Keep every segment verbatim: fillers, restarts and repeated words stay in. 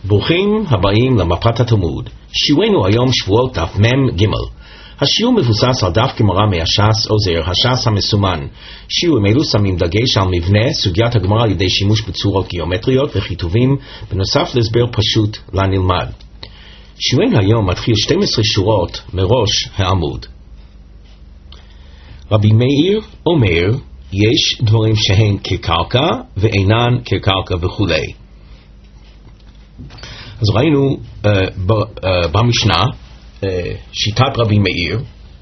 ברוכים הבאים למפת התלמוד. שיעורנו היום שבועות דף מם ג'. השיעור מבוסס על דף גמרא מהש"ס עוזר, הש"ס המסומן. שיעורים אלו שמים דגש על מבנה סוגיית הגמרא על ידי שימוש בצורות גיאומטריות וכיתובים, בנוסף להסבר פשוט לנלמד. שיעורנו היום מתחיל שתים עשרה שורות מראש העמוד. רבי מאיר אומר, יש דברים שהן כקרקע ואינן כקרקע וכו'. אז ראינו uh, ב, uh, במשנה uh, שיטת רבי מאיר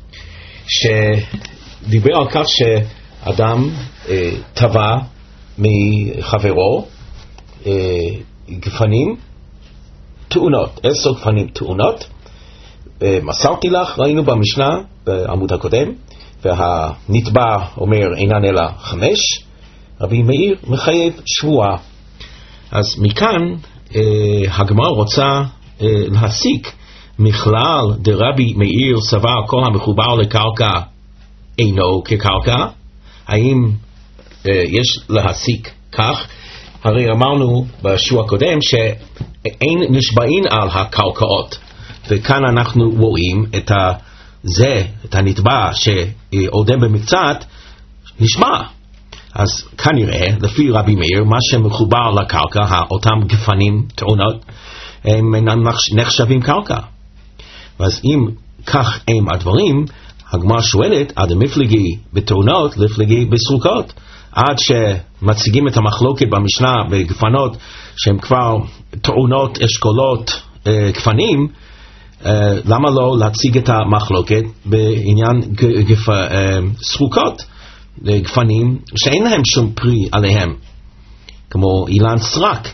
שדיבר על כך שאדם uh, טבע מחברו uh, גפנים תאונות, עשר גפנים תאונות. uh, מסרתי לך, ראינו במשנה בעמוד הקודם, והנתבע אומר אינן אלא חמש. רבי מאיר מחייב שבועה. אז מכאן Uh, הגמרא רוצה uh, להסיק מכלל דרבי מאיר סבר כל המחובר לקרקע אינו כקרקע. האם uh, יש להסיק כך? הרי אמרנו בשיעור הקודם שאין נשבעים על הקרקעות, וכאן אנחנו רואים את זה, את הנתבע שעודם במקצת נשמע. אז כנראה, לפי רבי מאיר, מה שמחובר לקרקע, אותם גפנים, תאונות, הם נחשבים קרקע. ואז אם כך הם הדברים, הגמרא שואלת, עד המפלגי בתאונות, לפלגי בסרוקות. עד שמציגים את המחלוקת במשנה בגפנות, שהם כבר תאונות, אשכולות, גפנים, למה לא להציג את המחלוקת בעניין גפ... סרוקות? גפנים שאין להם שום פרי עליהם, כמו אילן סרק.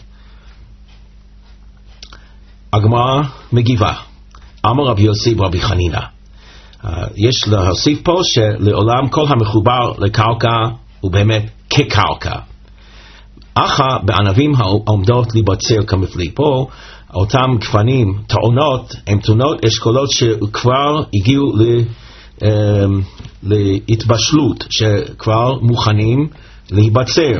הגמרא מגיבה, אמר רבי יוסי ורבי חנינא, uh, יש להוסיף פה שלעולם כל המחובר לקרקע הוא באמת כקרקע. אחא בענבים העומדות להיבצר כמפלי. פה אותם גפנים, טעונות, הם תאונות אשכולות שכבר הגיעו ל... Um, להתבשלות, שכבר מוכנים להיבצר.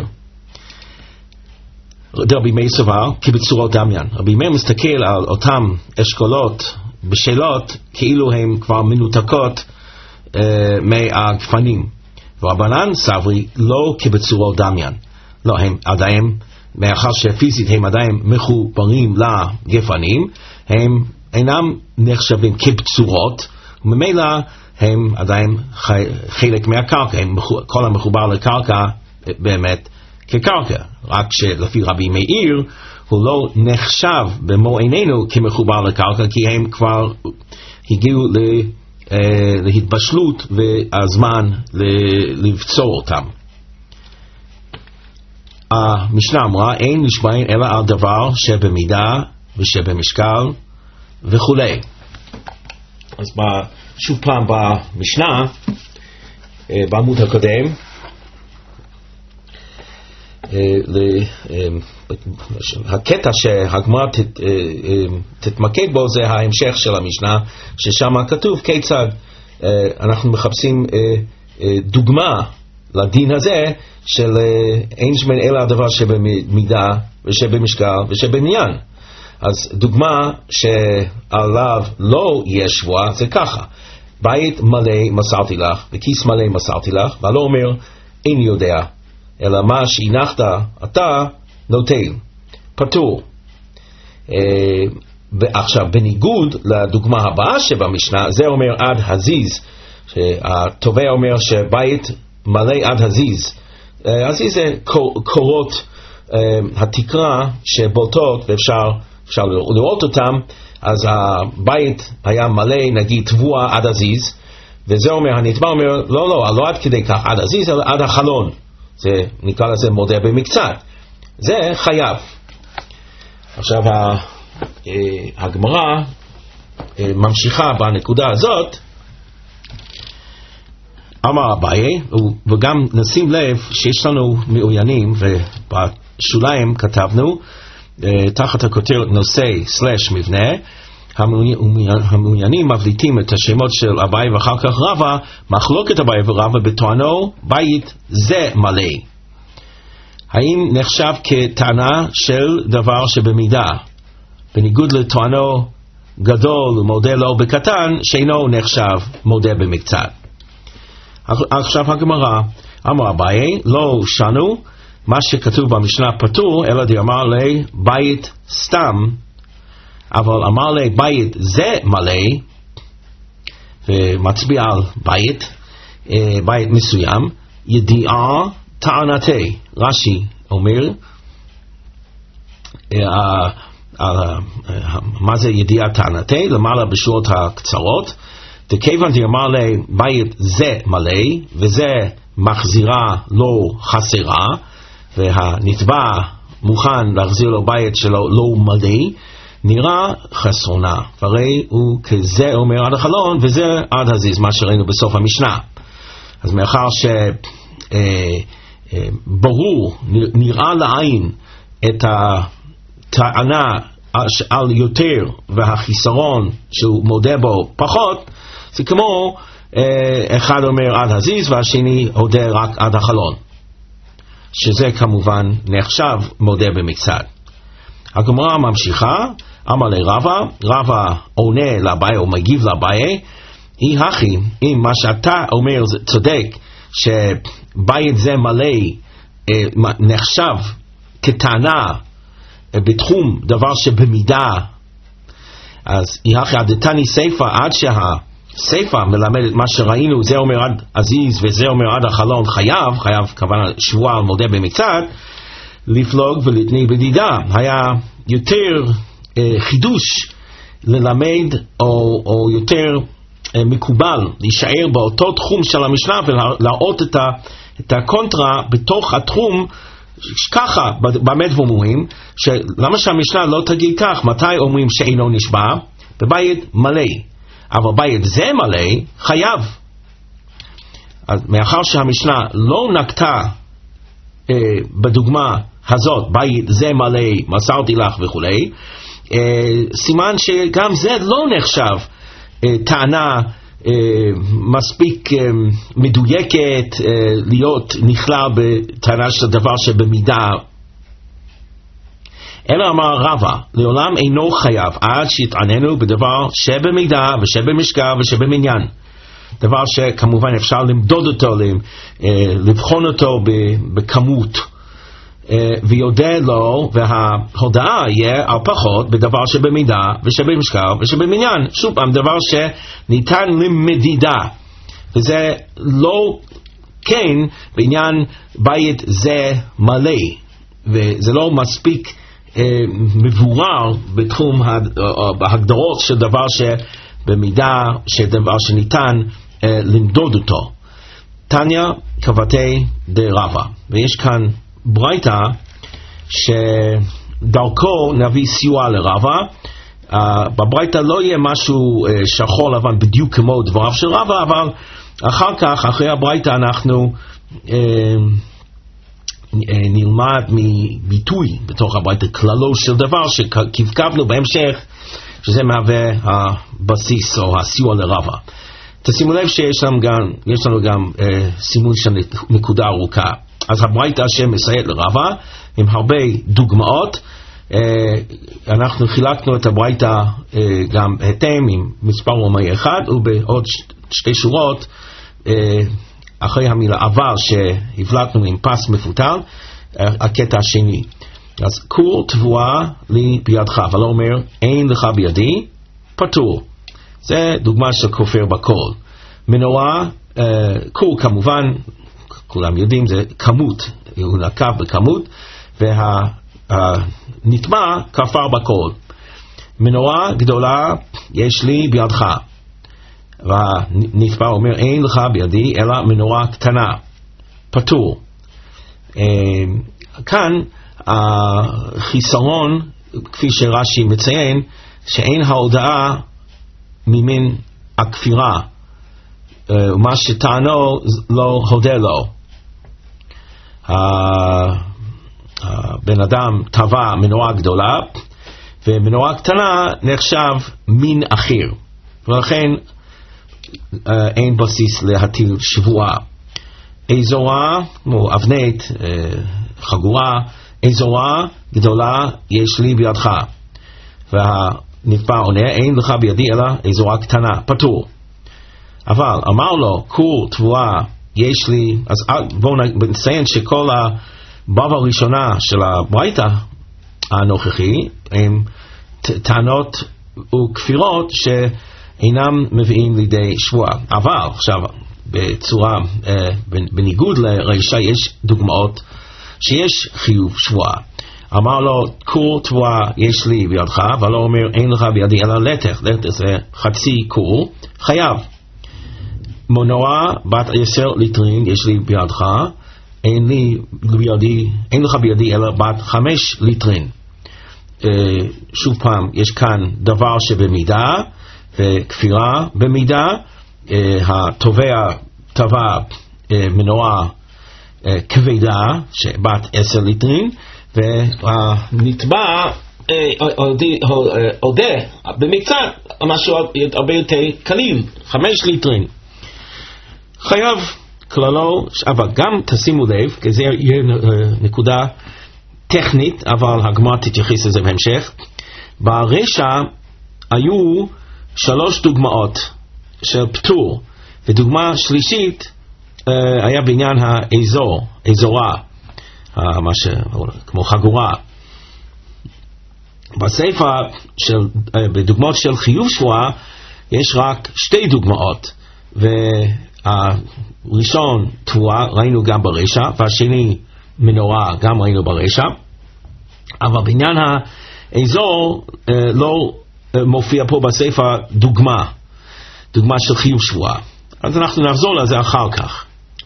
רבי מאיר סבר כבצורות דמיין. רבי מאיר מסתכל על אותם אשכולות בשאלות כאילו הם כבר מנותקות uh, מהגפנים, ורבנן סברי לא כבצורות דמיין. לא, הם עדיין, מאחר שפיזית הם עדיין מחוברים לגפנים, הם אינם נחשבים כבצורות, וממילא הם עדיין חלק מהקרקע. הם כל המחובר לקרקע באמת כקרקע, רק שלפי רבי מאיר הוא לא נחשב במו עינינו כמחובר לקרקע, כי הם כבר הגיעו להתבשלות והזמן לבצור אותם. המשנה אמרה, אין נשבעים אלא על דבר שבמידה ושבמשקל וכו'. אז שוב פעם במשנה, בעמוד הקודם, הקטע שהגמרא תתמקד בו זה ההמשך של המשנה, ששם כתוב כיצד אנחנו מחפשים דוגמה לדין הזה של אין נשבעים אלא הדבר שבמידה ושבמשקל ושבמניין. אז דוגמה שעליו לא יש שבועה זה ככה: בית מלא מסרתי לך וכיס מלא מסרתי לך, ולא אומר אין יודע, אלא מה שהנחת אתה נוטל, פטור. ועכשיו בניגוד לדוגמה הבאה שבמשנה, זה אומר עד הזיז, שהתובע אומר שבית מלא עד הזיז. הזיז זה קורות התקרה שבולטות ואפשר אפשר לראות אותם. אז הבית היה מלא נגיד תבוע עד הזיז, וזה אומר, הנתבע אומר לא לא, לא עד כדי כך עד הזיז, אלא עד החלון. זה נקרא לזה מודה במקצת, זה חייב. עכשיו הגמרא ממשיכה בנקודה הזאת. אמר אביי, וגם נשים לב שיש לנו מעוניינים, ובשוליים כתבנו תחת הכותרת נושא סלש מבנה, המעוניינים מבליטים את השמות של אביי ואחר כך רבא, מחלוקת אביי ורבא בטוענו בית זה מלא. האם נחשב כטענה של דבר שבמידה בניגוד לטוענו גדול ומודה לו בקטן, שאינו נחשב מודה במקצת. עכשיו הגמרא, אמר אביי, לא שנו, מה שכתוב במשנה פטור, אלא דאמר לי בית סתם, אבל אמר לי בית זה מלא, ומצביע על בית, בית מסוים, ידיעה טענתי. רש"י אומר, מה זה ידיעה טענתי? למעלה בשורות הקצרות, דכיוון דאמר לי בית זה מלא, וזה מחזירה לא חסרה, והנתבע מוכן להחזיר לו בית שלו לא מלא, נראה חסרונה, והרי הוא כזה אומר עד החלון, וזה עד הזיז, מה שראינו בסוף המשנה. אז מאחר שברור, נראה לעין את הטענה על יותר והחיסרון שהוא מודה בו פחות, זה כמו אחד אומר עד הזיז והשני הודה רק עד החלון, שזה כמובן נחשב מודה במקצת. הגמרא ממשיכה, אמר לרבא, רבא עונה לאביי או מגיב לאביי, אי הכי, אם מה שאתה אומר זה צודק, שבית זה מלא אה, נחשב כטענה אה, בתחום דבר שבמידה, אז אי הכי עדתני סייפה, עד שהסייפה מלמדת מה שראינו, זה אומר עד עזיז וזה אומר עד החלון חייב, חייב כוונה שבועה על מודה במקצת, לפלוג ולתני בדידה. היה יותר אה, חידוש ללמד או, או יותר אה, מקובל להישאר באותו תחום של המשנה ולהראות את, ה, את הקונטרה בתוך התחום, ככה באמת אומרים, למה שהמשנה לא תגיד כך, מתי אומרים שאינו נשבע? בבית מלא, אבל בית זה מלא חייב. אז מאחר שהמשנה לא נקטה אה, בדוגמה הזאת, בית זה מלא, מסרתי לך וכולי, אה, סימן שגם זה לא נחשב אה, טענה אה, מספיק אה, מדויקת אה, להיות נכלל בטענה של דבר שבמידה. אלא אמר רבא, לעולם אינו חייב עד שיתעננו בדבר שבמידה ושבמשקל ושבמניין. דבר שכמובן אפשר למדוד אותו, לבחון אותו בכמות, ויודע לו, וההודעה יהיה על פחות בדבר שבמידה ושבמשקל ושבמניין. שוב פעם, דבר שניתן למדידה, וזה לא כן בעניין בית זה מלא, וזה לא מספיק מבורר בתחום ההגדרות של דבר שבמידה, שדבר שניתן למדוד אותו. תניא קבתי דרבא, ויש כאן ברייתא שדרכו נביא סיוע לרבא. uh, בברייתא לא יהיה משהו uh, שחור לבן בדיוק כמו דבריו של רבא, אבל אחר כך, אחרי הברייתא אנחנו uh, נלמד מביטוי בתוך הברייתא כללו של דבר שקבקבנו בהמשך, שזה מהווה הבסיס או הסיוע לרבא. תשימו לב שיש לנו גם, יש לנו גם אה, סימון של נקודה ארוכה. אז הברייתא שמסייעת לרבא עם הרבה דוגמאות. אה, אנחנו חילקנו את הברייתא אה, גם היתם עם מספר רומאי אחד, ובעוד ש- שתי שורות אה, אחרי המילה עבר שהבלטנו עם פס מפותל, אה, הקטע השני. אז כור תבואה לי בידך, אבל לא אומר אין לך בידי, פטור. זה דוגמה של כופר בכל. מנורה, אה, כור כמובן, כולם יודעים, זה כמות, הוא נקב בכמות, והנטמע כפר בכל. מנורה גדולה יש לי בידך, והנטמע אומר אין לך בידי, אלא מנורה קטנה, פטור. אה, כאן החיסרון, כפי שרש"י מציין, שאין ההודעה ממין הכפירה, ומה שטענו לא הודה לו. הבן אדם טבע מנורה גדולה, ומנורה קטנה נחשב מין אחר, ולכן אין בסיס להטיל שבועה. אזורה, כמו אבנית, חגורה, אזורה גדולה יש לי בידך, והנתבע עונה, אין לך בידי אלא אזורה קטנה, פטור. אבל אמר לו, כור תבואה יש לי, אז בואו נציין שכל הבבא הראשונה של הברייתא הנוכחי הם טענות וכפירות שאינם מביאים לידי שבועה. אבל עכשיו בצורה, בניגוד לרישא יש דוגמאות שיש חיוב שבועה. אמר לו, כור תבואה יש לי בידך, אבל לא אומר אין לך בידי אלא לתך, לתך זה חצי כור, חייב. מנורה בת עשר ליטרין יש לי בידך, אין לי בידי, אין לך בידי אלא בת חמש ליטרין. Uh, שוב פעם, יש כאן דבר שבמידה וכפירה במידה. uh, התובע תבע uh, מנורה uh, כבדה שבת עשר ליטרין, והנתבע עודה במקצת משהו הרבה יותר קליל, חמש ליטרין. חייב כללו, אבל גם תשימו לב, כי זה יהיה נקודה טכנית, אבל הגמרא תתייחס לזה בהמשך. ברשע היו שלוש דוגמאות של פטור, ודוגמה שלישית היה בעניין האזור, אזורה, מה ש... כמו חגורה. בספר של, בדוגמאות של חיוב שבועה יש רק שתי דוגמאות, והראשון תבואה ראינו גם ברשע, והשני מנורה גם ראינו ברשע, אבל בעניין האזור לא מופיע פה בספר דוגמה, דוגמה של חיוב שבועה. אז אנחנו נחזור לזה אחר כך.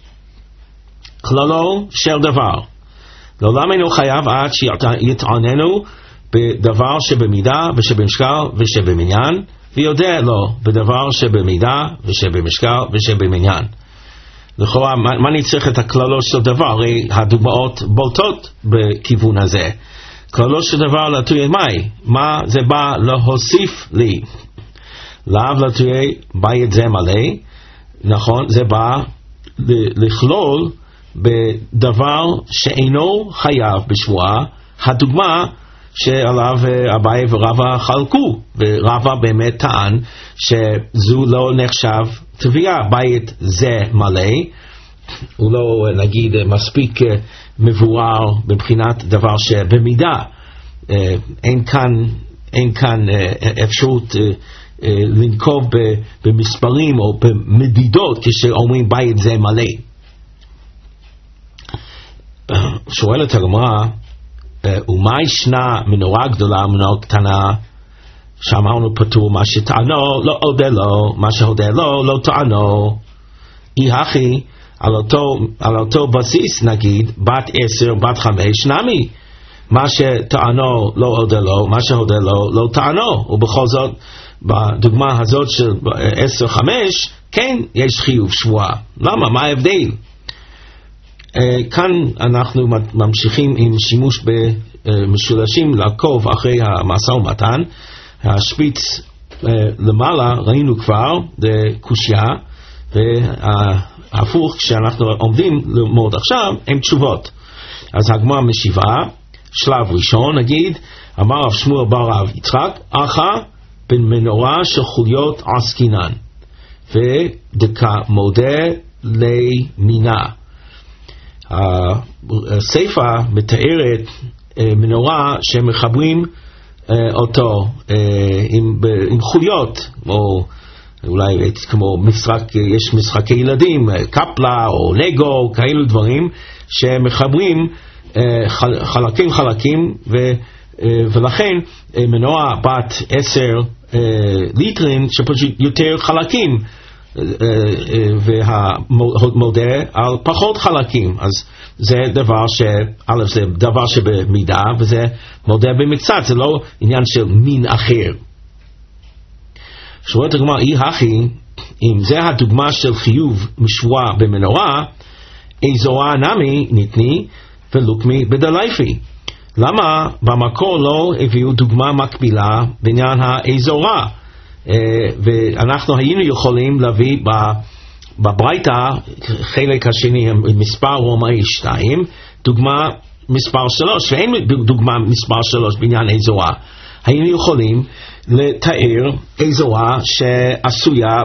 כללו של דבר, לעולם אינו חייב עד שיתעננו בדבר שבמידה ושבמשקל ושבמניין, ויודע לו בדבר שבמידה ושבמשקל ושבמניין. לכאורה, מה, מה אני צריך את הכללות של דבר? הרי הדוגמאות בולטות בכיוון הזה. כללות של דבר לתויי מי, מה זה בא להוסיף לי? לאו לתויי בית זה מלא, נכון, זה בא לכלול בדבר שאינו חייב בשבועה. הדוגמה שעליו אביי ורבא חלקו, ורבא באמת טען שזו לא נחשב תביעה, בית זה מלא, הוא לא נגיד מספיק מבואר מבחינת דבר שבמידה, אין כאן, אין כאן אפשרות לנקוב במספרים או במדידות כשאומרים בית זה מלא. שואלת הגמרא, ומה ישנה מנורה גדולה מנורה קטנה? שאמרנו פטור, מה שטענו לא הודה לו, מה שהודה לו לא טענו. אי הכי על אותו, על אותו בסיס נגיד בת עשר בת חמש נמי, מה שטענו לא הודה לו, מה שהודה לו לא טענו. ובכל זאת בדוגמה הזאת של עשר חמש כן יש חיוב שבועה. למה? מה ההבדל? כאן אנחנו ממשיכים עם שימוש במשולשים לעקוב אחרי המשא ומתן. השפיץ למעלה ראינו כבר בקושיה, וההפוך שאנחנו עומדים ללמוד עכשיו הם תשובות. אז הגמרא משיבה, שלב ראשון נגיד, אמר רב שמואל בר רב יצחק, אחא בן מנורה של חוליות עסקינן, ודקה מודה לימינה. הספר מתארת מנורה שמחברים אותו עם, עם חוליות, או אולי כמו משחק, יש משחקי ילדים, קפלה או לגו, כאלו דברים שמחברים חלקים חלקים, ו, ולכן מנורה בת עשר ליטרין שפשוט יותר חלקים, והמודה על פחות חלקים. אז זה דבר ש... א', זה דבר שבמידה, וזה מודה במקצת, זה לא עניין של מין אחר. שואלת הגמרא, אי הכי, אם זה הדוגמה של חיוב משבועה במנורה, אזורה נמי ניתני ולוקמי בדלייפי. למה במקור לא הביאו דוגמה מקבילה בעניין האזורה? ואנחנו היינו יכולים להביא בברייתא חלק השני מספר רומאי שתיים דוגמה מספר שלוש, ואין דוגמה מספר שלוש בעניין אזורה. היינו יכולים לתאר אזורה שעשויה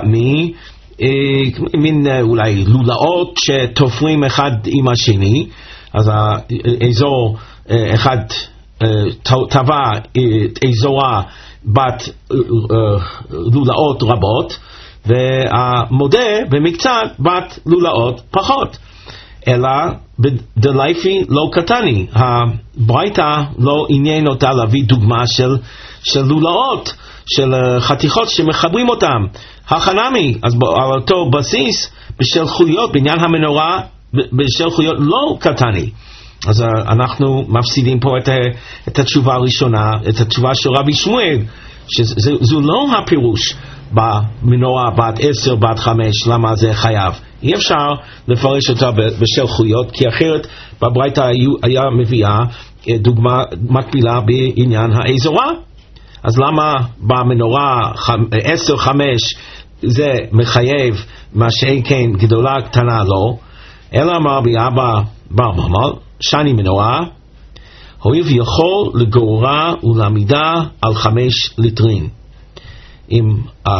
ממין אולי לולאות שתופרים אחד עם השני, אז האזור אחד טבע אזורה בת לולאות רבות, והמודה במקצת בת לולאות פחות. אלא בדלייפי לא קטני, הברייתא לא עניין אותה להביא דוגמה של, של לולאות, של חתיכות שמחברים אותם. החנמי, אז על אותו בסיס, בשל חוליות, בעניין המנורה, בשל חוליות לא קטני. אז אנחנו מפסידים פה את, את התשובה הראשונה, את התשובה של רבי שמואל, שזו לא הפירוש במנורה בת עשר, בת חמש, למה זה חייב. אי אפשר לפרש אותה בשל חוליות, כי אחרת בברייתא היה מביאה דוגמה מקבילה בעניין האזורה. אז למה במנורה עשר, חמש זה מחייב, מה שאין כן גדולה קטנה לא, אלא אמר באבא ברממל, שני מנורה, הואיל ויכול לגוררה ולעמידה על חמש ליטרין. אם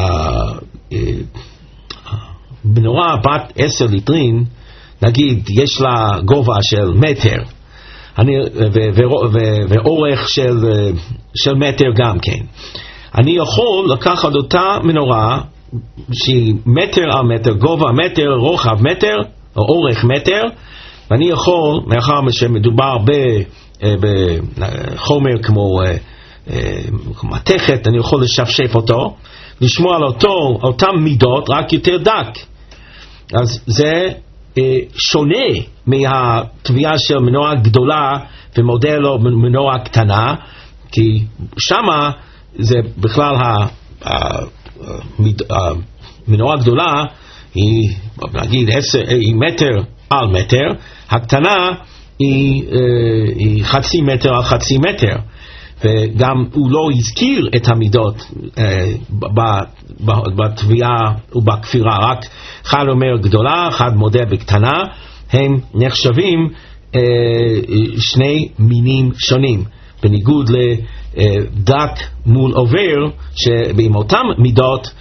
מנורה בת עשר ליטרין, נגיד יש לה גובה של מטר, אני, ו, ו, ו, ואורך של, של מטר גם כן, אני יכול לקחת אותה מנורה שהיא מטר על מטר, גובה מטר, רוחב מטר, או אורך מטר, ואני יכול, מאחר שמדובר בחומר כמו מתכת, אני יכול לשפשף אותו, לשמוע על אותו, אותם מידות, רק יותר דק. אז זה אה, שונה מהטביעה של מנורה גדולה ומודל לו מנורה קטנה, כי שמה זה בכלל המנורה הגדולה היא, נגיד, עשר, היא מטר על מטר, הקטנה היא, אה, היא חצי מטר על חצי מטר. וגם הוא לא הזכיר את המידות אה, בתביעה ובכפירה, רק אחד אומר גדולה, אחד מודה בקטנה, הם נחשבים אה, שני מינים שונים, בניגוד לדק מול עובר, שעם אותם מידות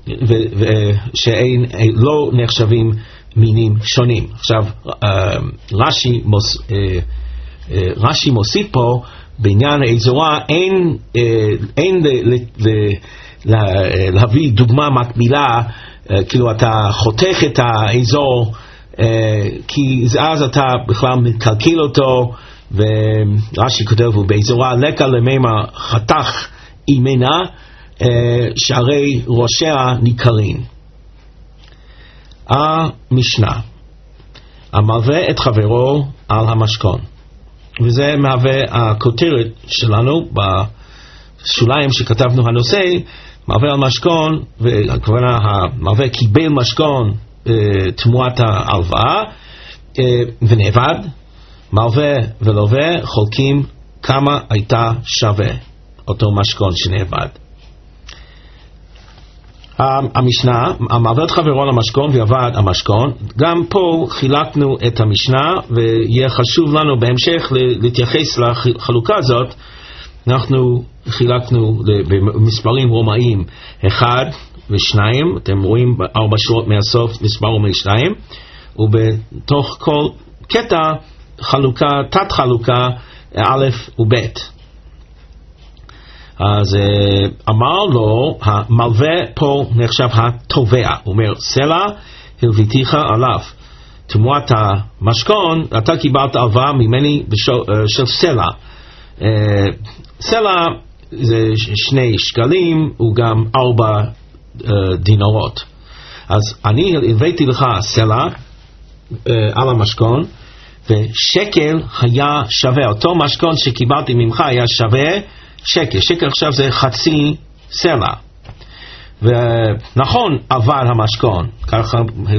שאין, לא נחשבים מינים שונים. עכשיו אה, רש"י מוס, אה, אה, רש"י מוסיף פה, בעניין האזורה אין, אין ל, ל, ל, להביא דוגמה מקבילה, כאילו אתה חותך את האזור, כי אז אתה בכלל מקלקל אותו, ורש"י כותב, ובאזורה לקה למימה חתך אימנה, שערי ראשיה ניכרים. המשנה, המלווה את חברו על המשכון. וזה מהווה הכותרת שלנו בשוליים שכתבנו הנושא, מלווה על משכון, וכוונה המלווה קיבל משכון אה, תמורת ההלוואה אה, ונאבד, מלווה ולווה חולקים כמה הייתה שווה אותו משכון שנאבד. המשנה, המלווה את חברו למשכון ויאבד המשכון, גם פה חילקנו את המשנה, ויהיה חשוב לנו בהמשך להתייחס לחלוקה הזאת. אנחנו חילקנו במספרים רומאיים אחד ושניים, אתם רואים ארבע שורות מהסוף מספר רומאי שניים, ובתוך כל קטע חלוקה, תת חלוקה א' וב'. אז אמר לו, המלווה פה נחשב התובע, הוא אומר, סלע הלוויתיך עליו, תמורת המשכון, אתה קיבלת הלוואה ממני בשל, של סלע. סלע זה שני שקלים, הוא גם ארבע דינרות. אז אני הלוויתי לך סלע על המשכון, ושקל היה שווה, אותו משכון שקיבלתי ממך היה שווה שקל, שקל עכשיו זה חצי סלע. ונכון עבר המשכון, ככה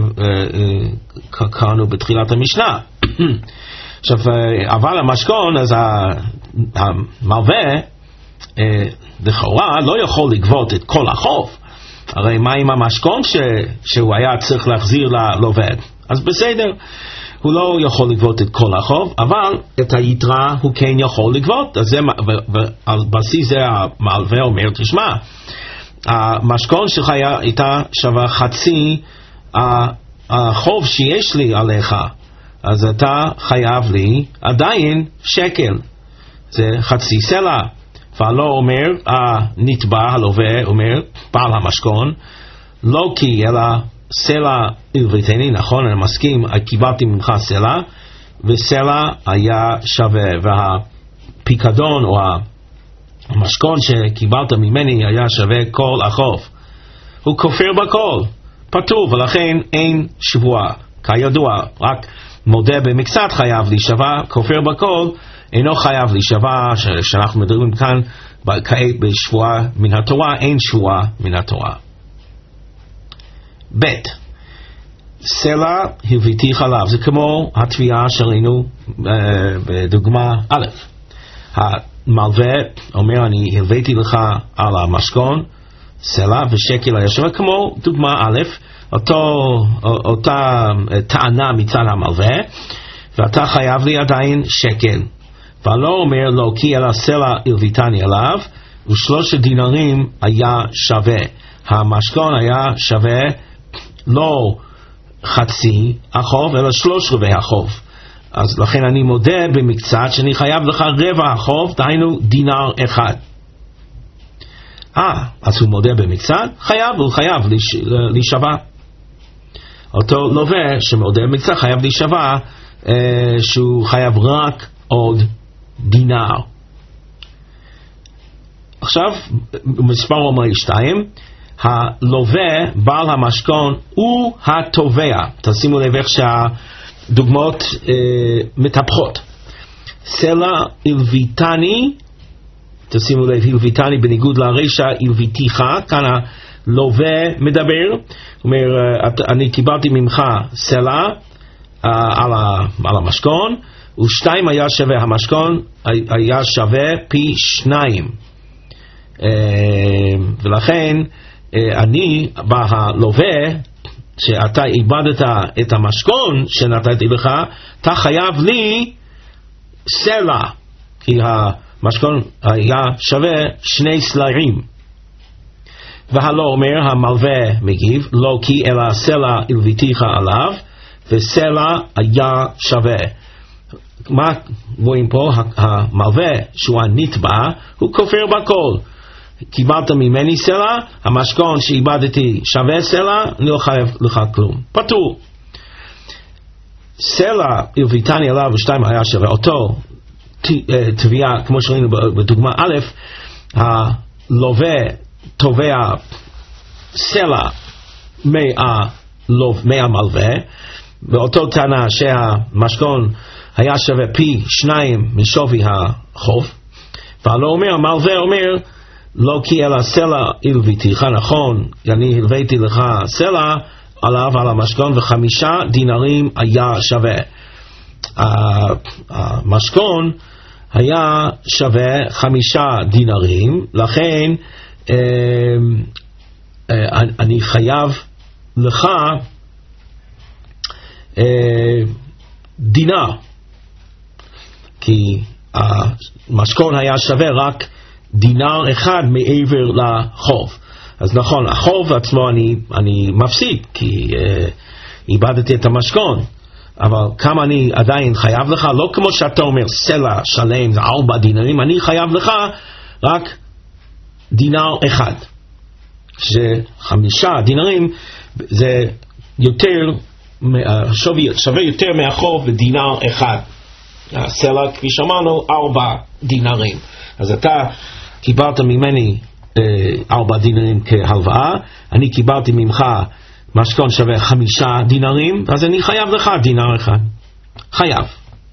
קראנו בתחילת המשנה. עכשיו עבר המשכון, אז המלווה לכאורה לא יכול לגבות את כל החוב, הרי מה עם המשכון שהוא היה צריך להחזיר ללווה? אז בסדר, הוא לא יכול לגבות את כל החוב, אבל את היתרה הוא כן יכול לגבות. אז זה, ועל בסיס זה המלווה אומר, תשמע, המשכון שלך הייתה שווה חצי החוב שיש לי עליך, אז אתה חייב לי עדיין שקל, זה חצי סלע. ולא אומר, הנתבע, הלווה, אומר, בעל המשכון, לא כי אלא סלע הלוויתני, נכון, אני מסכים, קיבלתי ממך סלע, וסלע היה שווה, והפיקדון או המשכון שקיבלת ממני היה שווה כל החוב. הוא כופר בכל, פטור, ולכן אין שבועה. כידוע, רק מודה במקצת חייב להישבע, כופר בכל, אינו חייב להישבע, שאנחנו מדברים כאן כעת בשבועה מן התורה, אין שבועה מן התורה. ב' סלע הלוויתי חלב, זה כמו התביעה שלנו בדוגמה א'. המלווה אומר, אני הלוויתי לך על המשכון סלע ושקל היה שווה, כמו דוגמה א', אותו, אותה טענה מצד המלווה, ואתה חייב לי עדיין שקל. ולא אומר לו כי אלא סלע הלוויתני עליו, ושלושה דינרים היה שווה. המשכון היה שווה לא חצי החוב, אלא שלוש רבעי החוב. אז לכן אני מודה במקצת שאני חייב לך רבע החוב, דהיינו דינר אחד. אה, אז הוא מודה במקצת, חייב, הוא חייב להישבע. אותו לווה שמודה במקצת חייב להישבע, אה, שהוא חייב רק עוד דינר. עכשיו, מספר אומר שתיים, הלווה, בעל המשכון, הוא התובע. תשימו לב איך שהדוגמאות אה, מטפחות. סלע הלוויתני, תשימו לב, הלוויתני בניגוד לרשע הלוויתיך, כאן הלווה מדבר, אומר, אני קיבלתי ממך סלע אה, על, על המשכון, ושתיים היה שווה, המשכון היה שווה פי שניים. אה, ולכן, אני בהלווה שאתה איבדת את המשכון שנתתי לך, אתה חייב לי סלע, כי המשכון היה שווה שני סלעים. והלא אומר, המלווה מגיב, לא כי אלא סלע הלוויתיך עליו, וסלע היה שווה. מה רואים פה? המלווה שהוא הנתבע, הוא כופר בכל. קיבלת ממני סלע, המשכון שאיבדתי שווה סלע, אני לא חייב לך כלום. פטור. סלע הלוויתני עליו ושתיים היה שווה. אותו תביעה, כמו שראינו בדוגמה א', הלווה תובע סלע מהמלווה, ואותו טענה שהמשכון היה שווה פי שניים משווי החוב, והלא אומר, המלווה אומר, לא כי אלא סלע הלוויתיך, נכון, אני הלוויתי לך סלע עליו על המשכון, וחמישה דינרים היה שווה. המשכון היה שווה חמישה דינרים, לכן אני חייב לך דינר, כי המשכון היה שווה רק דינר אחד מעבר לחוב. אז נכון, החוב עצמו אני, אני מפסיד, כי אה, איבדתי את המשכון. אבל כמה אני עדיין חייב לך, לא כמו שאתה אומר, סלע שלם, זה ארבע דינרים, אני חייב לך רק דינר אחד. שחמישה דינרים זה יותר, שווה, שווה יותר מהחוב לדינר אחד. הסלע, כפי שאמרנו, ארבע דינרים. אז אתה קיבלת ממני אה, ארבע דינרים כהלוואה, אני קיבלתי ממך משכון שווה חמישה דינרים, אז אני חייב לך דינר אחד. חייב.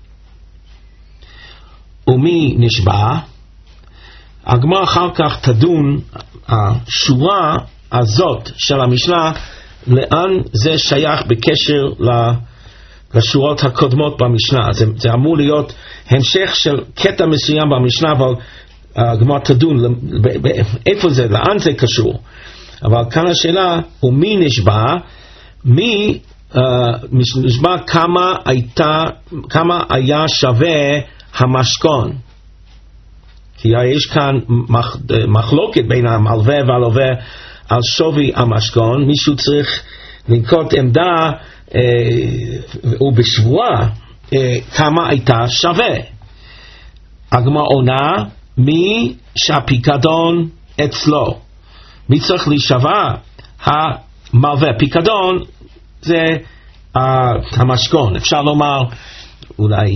ומי נשבע? הגמרא אחר כך תדון השורה הזאת של המשנה, לאן זה שייך בקשר לשורות הקודמות במשנה. זה, זה אמור להיות המשך של קטע מסוים במשנה, אבל הגמרא תדון איפה זה, לאן זה קשור. אבל כאן השאלה הוא מי נשבע, מי נשבע כמה הייתה, כמה היה שווה המשכון. כי יש כאן מחלוקת בין המלווה והלווה על שווי המשכון. מישהו צריך לנקוט עמדה אה, ובשבועה אה, כמה הייתה שווה. הגמרא עונה מי שהפיקדון אצלו. מי צריך להישבע? המלווה. פיקדון זה uh, המשכון. אפשר לומר אולי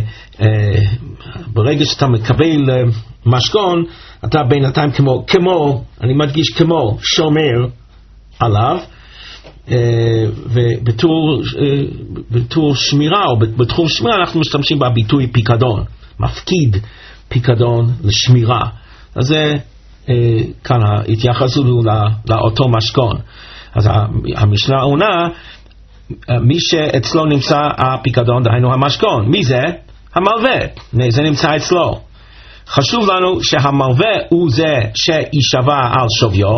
שברגע uh, שאתה מקבל uh, משכון, אתה בינתיים כמו, כמו, אני מדגיש כמו, שומר עליו, uh, ובתור uh, בתור שמירה או בתחום שמירה אנחנו משתמשים בביטוי פיקדון, מפקיד פיקדון לשמירה. אז זה uh, כאן התייחסו לאותו משכון. אז המשנה עונה מי שאצלו נמצא הפיקדון, דהיינו המשכון. מי זה? המלווה. זה נמצא אצלו. חשוב לנו שהמלווה הוא זה שישבע על שוויו,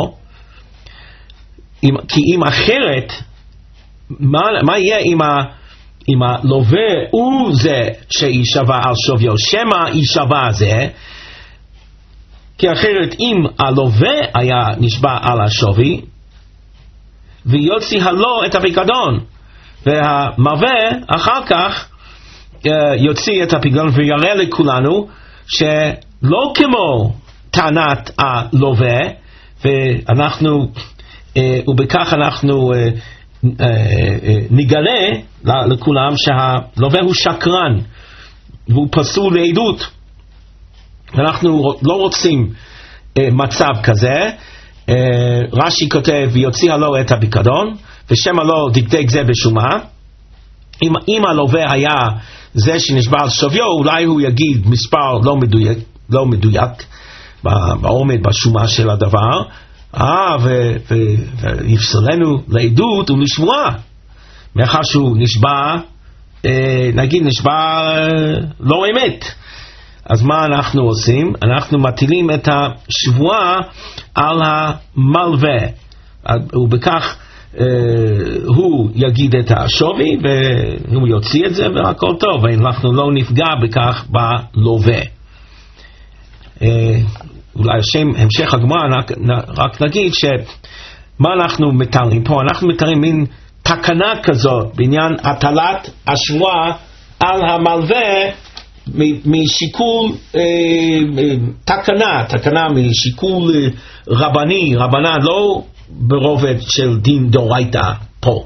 כי אם אחרת, מה, מה יהיה אם, ה, אם הלווה הוא זה שישבע על שוויו? שמה ישבע זה? כי אחרת אם הלווה היה נשבע על השווי, ויוציא הלא את הפיקדון, והמלווה אחר כך uh, יוציא את הפיקדון ויראה לכולנו שלא כמו טענת הלווה, ואנחנו uh, ובכך אנחנו uh, uh, uh, נגלה לכולם שהלווה הוא שקרן והוא פסול לעדות. אנחנו לא רוצים uh, מצב כזה. Uh, רש"י כותב ויוציא הלא את הפיקדון ושם הלא דקדק זה בשומה. אם, אם הלווה היה זה שנשבע על שוויו, אולי הוא יגיד מספר לא מדויק, לא מדויק בעומד בשומה של הדבר, אה, ויפסלנו לעדות ולשבועה, מאחר שהוא נשבע, אה, נגיד נשבע אה, לא אמת. אז מה אנחנו עושים? אנחנו מטילים את השבועה על המלווה, ובכך Uh, הוא יגיד את השווי והוא יוציא את זה והכל טוב, ואנחנו לא נפגע בכך בלווה. uh, אולי השם המשך הגמרא רק, רק נגיד שמה אנחנו מתארים פה? אנחנו מתארים מין תקנה כזאת בעניין הטלת השבועה על המלווה משיקול uh, תקנה, תקנה משיקול רבני, רבנה, לא ברובד של דין דורייתא פה.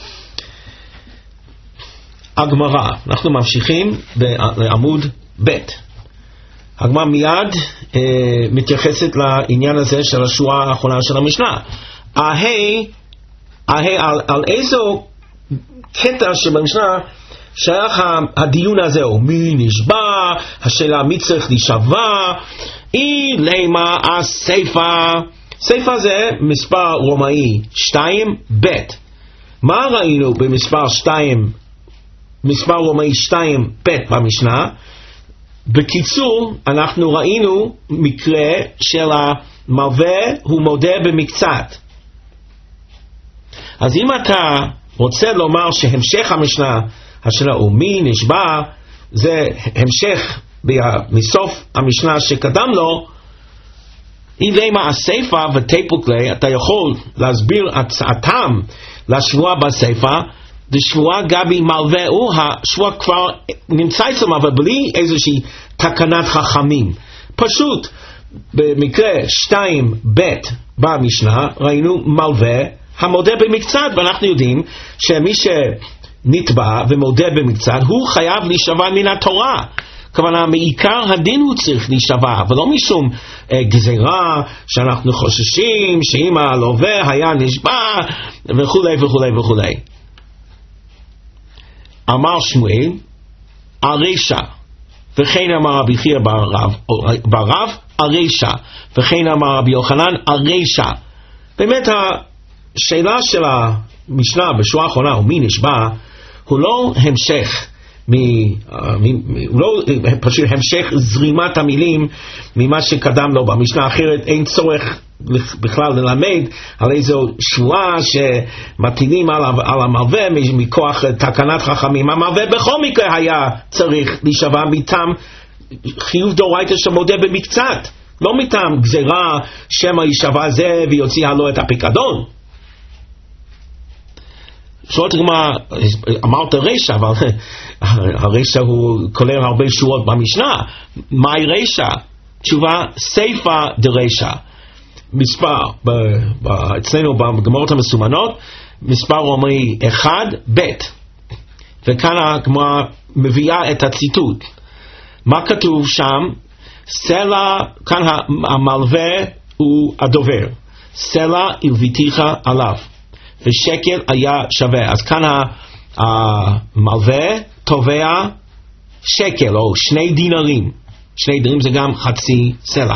הגמרא, אנחנו ממשיכים בעמוד ב'. הגמרא מיד אה, מתייחסת לעניין הזה של השורה האחרונה של המשנה. ההי, ההי על, על איזו קטע שבמשנה שייך הדיון הזה, או מי נשבע, השאלה מי צריך להישבע, אי למה הסיפא. סיפא זה מספר רומאי שתיים בית. מה ראינו במספר שתיים, מספר רומאי שתיים בית במשנה? בקיצור, אנחנו ראינו מקרה של המלווה הוא מודה במקצת. אז אם אתה רוצה לומר שהמשך המשנה, השאלה הוא מי נשבע, זה המשך מסוף המשנה שקדם לו, אימה הסיפה וטיפוקלי, אתה יכול להסביר הצעתם לשבועה בסיפה, לשבועה גבי מלווה הוא, השבועה כבר נמצא אצלם, אבל בלי איזושהי תקנת חכמים. פשוט, במקרה שתיים בית במשנה, ראינו מלווה המודה במקצת, ואנחנו יודעים שמי שנתבע ומודה במקצת, הוא חייב להישבע מן התורה. כוונה, מעיקר הדין הוא צריך להישבע, ולא משום אה, גזירה שאנחנו חוששים שאם הלווה היה נשבע וכו' וכו' וכו'. אמר שמואל, הרשע, וכן אמר רבי חייא ברב, ברב הרשע, וכן אמר רבי יוחנן הרשע. באמת השאלה של המשנה בשורה האחרונה, הוא מי נשבע, הוא לא המשך, מ, מ, מ, לא, פשוט המשך זרימת המילים ממה שקדם לו במשנה אחרת. אין צורך בכלל ללמד על איזו שבועה שמטילים על, על המלווה מכוח תקנת חכמים. המלווה בכל מקרה היה צריך להישבע מטעם חיוב דאורייתא שמודה במקצת, לא מטעם גזירה שמא יישבע זה ויוציאה לו את הפיקדון. שואלת הגמרא, אמרת רשע, אבל הרשע הוא כולל הרבה שורות במשנה. מהי רשע? תשובה, סיפא דרשע. מספר, ב- ב- אצלנו בגמרות המסומנות, מספר אומרי אחד, בית. וכאן הגמרא מביאה את הציטוט. מה כתוב שם? סלע, כאן המלווה הוא הדובר. סלע הלוויתיך עליו, ושקל היה שווה. אז כאן המלווה תובע שקל או שני דינרים. שני דינרים זה גם חצי סלע.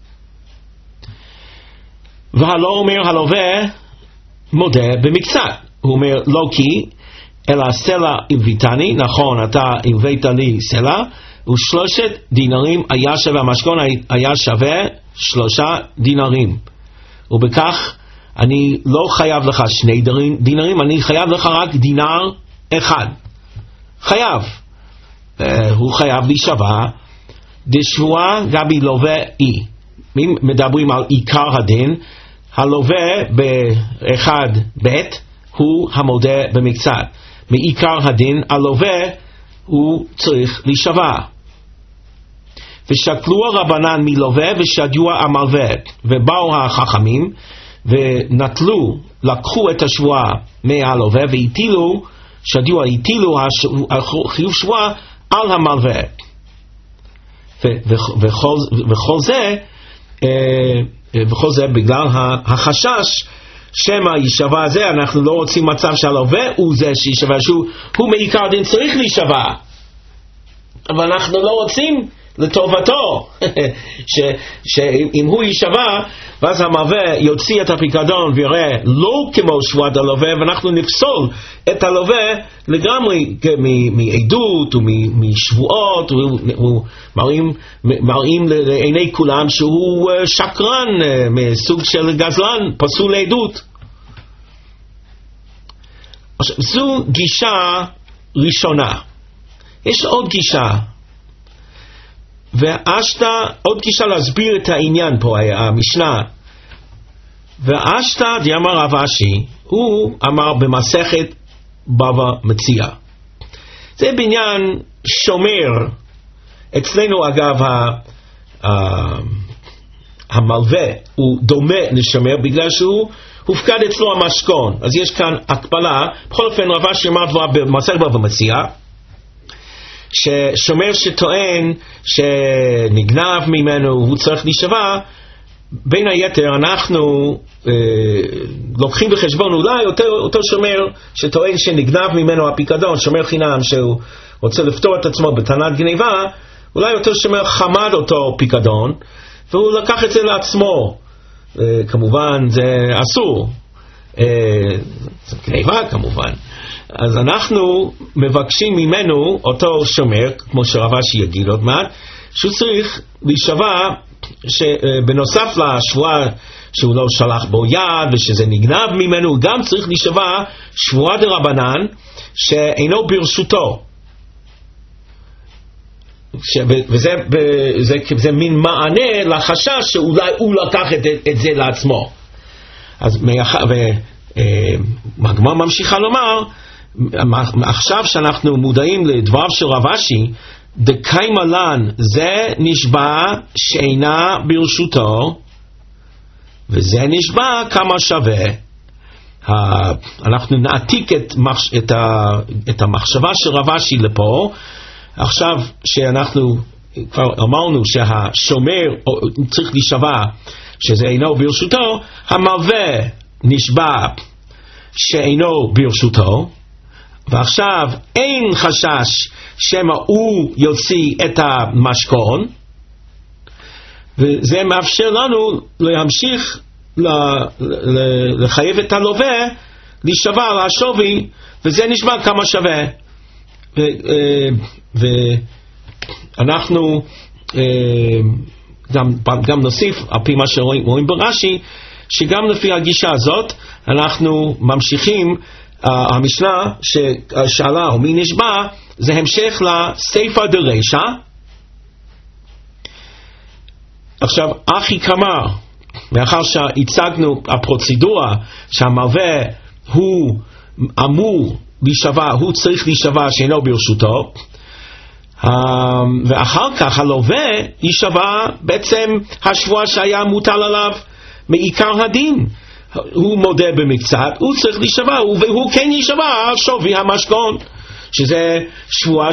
והלא אומר הלווה מודה במקצת. הוא אומר לא כי אלא סלע הלוויתני, נכון אתה הלווית לי סלע, ושלושת דינרים היה שווה, המשכון היה שווה שלושה דינרים, ובכך אני לא חייב לך שני דינרים, אני חייב לך רק דינר אחד. חייב. Uh, הוא חייב להישבע דשבועה גבי לווה אי. אם מדברים על עיקר הדין, הלווה באחד בית הוא המודה במקצת. מעיקר הדין הלווה הוא צריך להישבע. ושקלו הרבנן מלווה ושדיוע המלווה, ובאו החכמים ונטלו, לקחו את השבועה מהלווה והטילו, שדיוע הטילו חיוב שבועה על המלווה. וכל, וכל זה וכל זה בגלל החשש שמא יישבע זה. אנחנו לא רוצים מצב שהלווה הוא זה שישבע, שהוא הוא מעיקר דין צריך להישבע, אבל אנחנו לא רוצים לטובתו שאם הוא יישבע ואז המלווה יוציא את הפיקדון ויראה לא כמו שבועת הלווה, ואנחנו נפסול את הלווה לגמרי מעדות ומשבועות, ומראים מראים לעיני כולם שהוא שקרן מסוג של גזלן פסול לעדות. זו גישה ראשונה. יש עוד גישה, ואשתה עוד גישה להסביר את העניין פה, המשנה. ואשתה דאמר רב אשי, הוא אמר במסכת בבא מציעא. זה בעניין שומר. אצלנו אגב המלווה הוא דומה לשומר בגלל שהוא הופקד אצלו המשכון. אז יש כאן הקבלה. בכל אופן רב אשי אמר דבר במסכת בבא מציעא, ששומר שטוען שנגנב ממנו הוא צריך להישבע. בין היתר אנחנו אה, לוקחים בחשבון אולי אותו, אותו שומר שטוען שנגנב ממנו הפיקדון, שומר חינם שהוא רוצה לפתור את עצמו בטענת גניבה, אולי אותו שומר חמד אותו פיקדון והוא לקח את זה לעצמו. אה, כמובן זה אסור, אה, זה גניבה כמובן. אז אנחנו מבקשים ממנו, אותו שומר, כמו שרב אשי יגיד עוד מעט, שהוא צריך להישבע שבנוסף לשבועה שהוא לא שלח בו יד ושזה נגנב ממנו, הוא גם צריך להישבע שבועה דרבנן שאינו ברשותו. ש... וזה זה, זה מין מענה לחשש שאולי הוא לקח את, את זה לעצמו. אז והגמרא ממשיכה לומר, עכשיו שאנחנו מודעים לדבריו של רב אשי, דקיימא לן, זה נשבע שאינה ברשותו, וזה נשבע כמה שווה. אנחנו נעתיק את, מחש, את, ה, את המחשבה של רב אשי לפה. עכשיו שאנחנו כבר אמרנו שהשומר צריך להישבע שזה אינו ברשותו, המלווה נשבע שאינו ברשותו, ועכשיו אין חשש שמא הוא יוציא את המשכון, וזה מאפשר לנו להמשיך לחייב את הלווה להישבע על השווי, וזה נשמע כמה שווה. ואנחנו גם, גם נוסיף על פי מה שרואים ברש"י, שגם לפי הגישה הזאת אנחנו ממשיכים, uh, המשנה ששאלה מי נשבע זה המשך לסייפא דרישא. עכשיו אחי כמר, מאחר שהצגנו הפרוצדורה שהמלווה הוא אמור להישבע, הוא צריך להישבע שאינו ברשותו, um, ואחר כך הלווה יישבע בעצם השבועה שהיה מוטל עליו מעיקר הדין. הוא מודה במקצת, הוא צריך להישבע, והוא כן יישבע שווי המשכון, שזה שבועה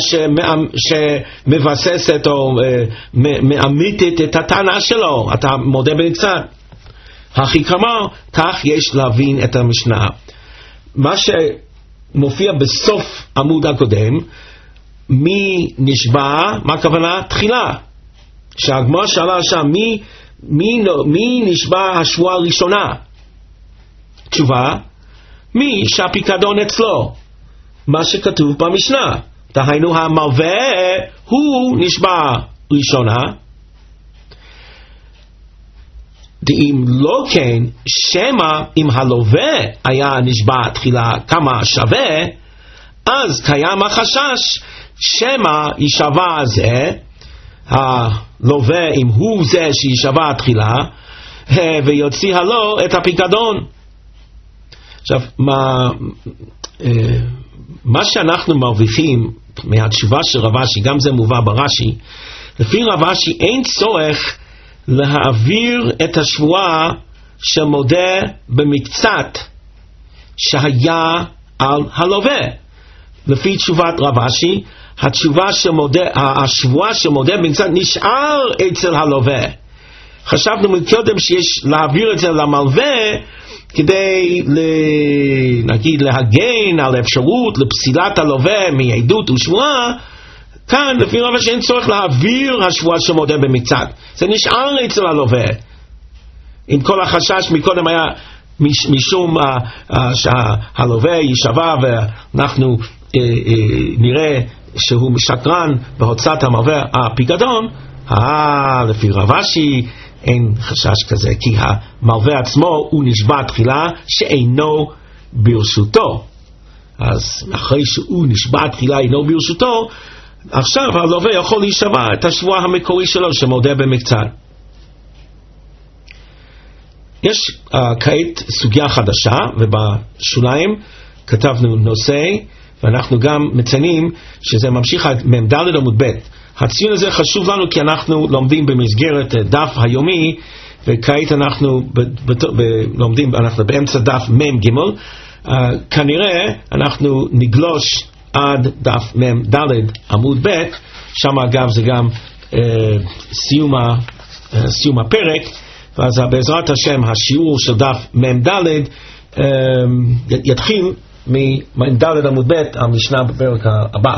שמבססת או מאמיתת את הטענה שלו. אתה מודה במקצת. הכי כמר, כך יש להבין את המשנה. מה שמופיע בסוף עמוד הקודם, מי נשבע, מה הכוונה? תחילה. שהגמרא שאלה שם, מי, מי, מי נשבע השבועה הראשונה? תשובה, מי שהפיקדון אצלו. מה שכתוב במשנה. דהיינו המלווה הוא נשבע ראשונה. ואם לא כן, שמה אם הלווה היה נשבע תחילה כמה שווה, אז קיים החשש שמה יישבע זה, הלווה אם הוא זה שישבע תחילה, ויוציא לו את הפיקדון. עכשיו, מה, מה שאנחנו מרוויחים מהתשובה של רב אשי, גם זה מובא ברש"י, לפי רב אשי אין צורך להעביר את השבועה שמודה במקצת שהיה על הלווה. לפי תשובת רב אשי, התשובה שמודה, השבועה שמודה במקצת נשאר אצל הלווה. חשבנו מקודם שיש להעביר את זה למלווה כדי נגיד להגן על אפשרות לפסילת הלווה מעדות ושבועה. כאן לפי רב אשי אין צורך להעביר השבועה שמודה במקצת, זה נשאר אצל הלווה. עם כל החשש מקודם היה מש, משום uh, uh, שהלווה יישבע ואנחנו uh, uh, נראה שהוא משקרן בהוצאת המלווה הפיקדון. אה, לפי רב אשי אין חשש כזה, כי המלווה עצמו הוא נשבע תחילה שאינו ברשותו. אז אחרי שהוא נשבע תחילה אינו ברשותו, עכשיו הלווה יכול להישבע את השבועה המקורי שלו שמודה במקצת. יש uh, כעת סוגיה חדשה, ובשוליים כתבנו נושא, ואנחנו גם מציינים שזה ממשיך מ"ד עמוד ב'. הציון הזה חשוב לנו כי אנחנו לומדים במסגרת דף היומי, וכעת אנחנו ב- ב- ב- לומדים, אנחנו באמצע דף מ"ג. uh, כנראה אנחנו נגלוש עד דף מ"ד עמוד ב', שם אגב זה גם uh, סיום, ה, uh, סיום הפרק, ואז בעזרת השם השיעור של דף מ"ד uh, יתחיל ממ"ד עמוד ב', המשנה בפרק הבא.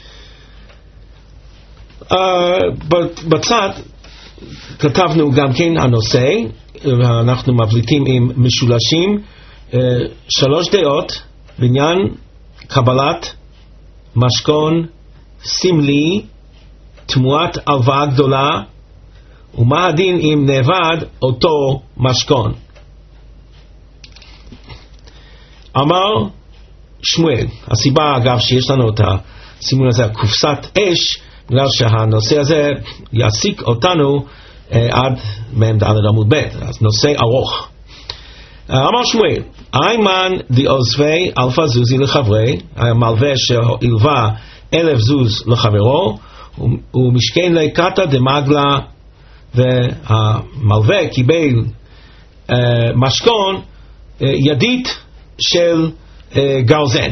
Uh, בצד כתבנו גם כן הנושא, אנחנו מבליטים עם משולשים, uh, שלוש דעות בעניין קבלת משכון סמלי תמורת הלוואה גדולה, ומה הדין אם נאבד אותו משכון. אמר שמואל, הסיבה אגב שיש לנו את הסימון הזה קופסת אש, בגלל שהנושא הזה יעסיק אותנו אה, עד מ"ד עמוד ב', אז נושא ארוך. אמר שמואל, איימן דעוזבי אלפא זוזי לחברי, המלווה שהלווה אלף זוז לחברו, ומשכן לקטא דמגלה, והמלווה קיבל uh, משכון uh, ידית של uh, גרזן.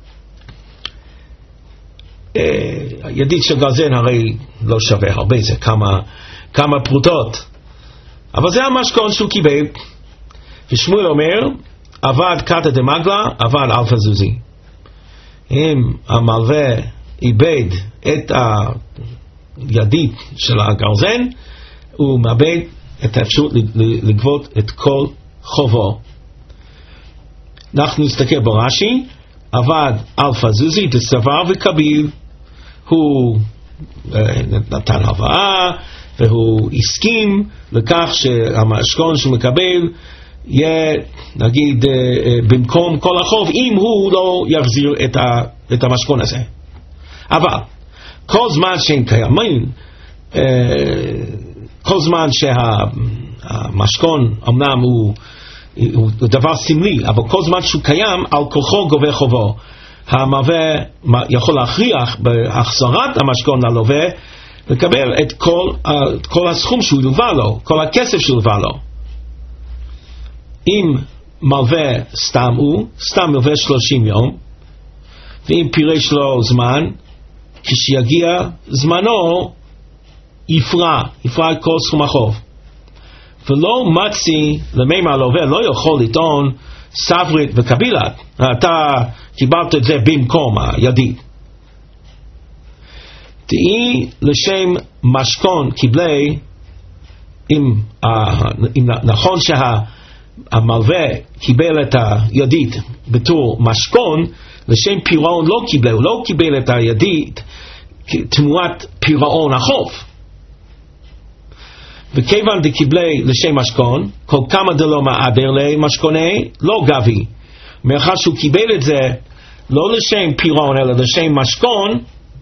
Uh, ידית של גרזן הרי לא שווה הרבה, זה כמה, כמה פרוטות, אבל זה המשכון שהוא קיבל. ושמואל אומר, עבד קטא דמגלה, עבד אלפא זוזי. אם המלווה איבד את הידית של הגרזן, הוא מאבד את האפשרות לגבות את כל חובו. אנחנו נסתכל ברש"י, עבד אלפא זוזי דסבר וקביל, הוא נתן הלוואה והוא הסכים לכך שהמשכון שהוא מקבל יהיה, נגיד, במקום כל החוב, אם הוא לא יחזיר את, ה, את המשכון הזה. אבל כל זמן שהם קיימים, כל זמן שהמשכון אמנם הוא, הוא דבר סמלי, אבל כל זמן שהוא קיים, על כוחו גובה חובו. המלווה יכול להכריח בהחזרת המשכון ללווה לקבל את כל, את כל הסכום שהוא לווה לו, כל הכסף שהוא לווה לו. אם מלווה סתם הוא, סתם מלווה שלושים יום, ואם פירש לו זמן, כשיגיע זמנו יפרע, יפרע את כל סכום החוב. ולא מצי למימה הלווה, לא יכול לטעון סברית וקבילת, אתה קיבלת את זה במקום הידיד. תהי לשם משכון קיבלי, אם, אם נכון שהמלווה קיבל את הידיד בתור משכון, לשם פירעון לא קיבל, הוא לא קיבל את הידיד תמורת פירעון החוב. וכיוון דקיבלי לשם משכון, כל כמה דלא מעדר למשכוני, לא גבי. מאחר שהוא קיבל את זה לא לשם פירעון אלא לשם משכון,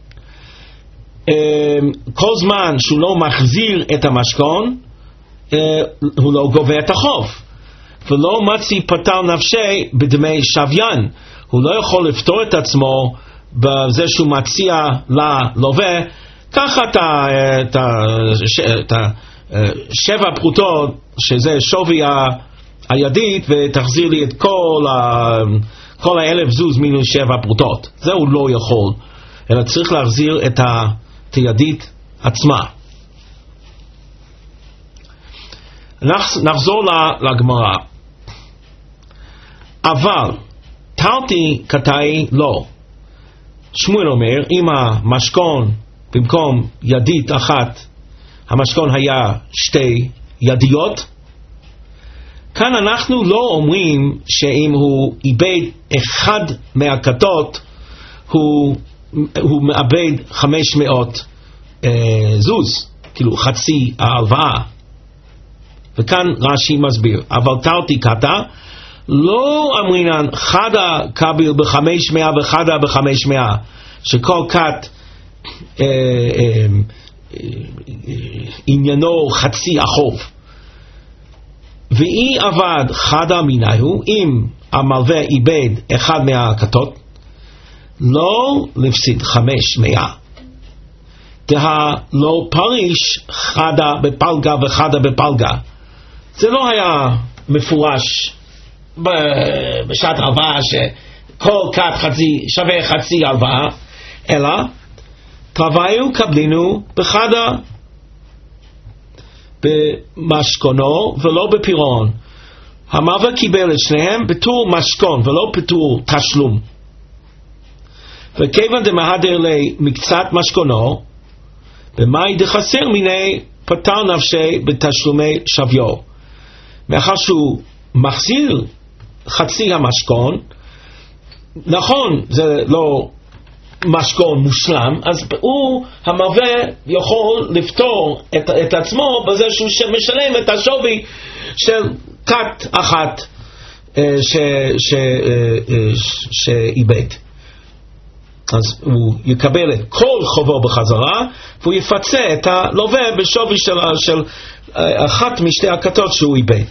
כל זמן שהוא לא מחזיר את המשכון, הוא לא גובה את החוב. ולא מצי פטר נפשי בדמי שוויין. הוא לא יכול לפתור את עצמו בזה שהוא מציע ללווה, ככה את שבע פרוטות, שזה שווי הידית, ותחזיר לי את כל, כל האלף זוז מינוס שבע פרוטות. זה הוא לא יכול, אלא צריך להחזיר את הידית עצמה. נחזור לגמרא. אבל תרתי קטעי לא. שמואל אומר, אם המשכון במקום ידית אחת, המשכון היה שתי ידיות, כאן אנחנו לא אומרים שאם הוא איבד אחד מהכתות, הוא, הוא מאבד חמש מאות אה, זוז, כאילו חצי ההלוואה. וכאן רש"י מסביר, אבל תרתי קטע, לא אמרינן חדה קביל בחמש מאה וחדה בחמש מאה, שכל קט אה, אה, עניינו חצי החוב. ואי עבד חדה מיניהו, אם המלווה איבד אחד מהכתות, לא לפסיד חמש מאה. דה לא פריש חדה בפלגה וחדה בפלגה. זה לא היה מפורש בשעת הלוואה שכל כת חצי שווה חצי הלוואה, אלא תרוויו קבלינו בחדה במשכונו ולא בפירעון. המלווה קיבל את שניהם בתור משכון ולא בתור תשלום. וכיוון דמהדר לי מקצת משכונו, במאי דחסר מיני פטר נפשי בתשלומי שוויו. מאחר שהוא מחזיר חצי המשכון, נכון, זה לא משכון מושלם, אז הוא, המלווה, יכול לפתור את, את עצמו בזה שהוא משלם את השווי של כת אחת שאיבד. אז הוא יקבל את כל חובו בחזרה, והוא יפצה את הלווה בשווי של, של אחת משתי הכתות שהוא איבד.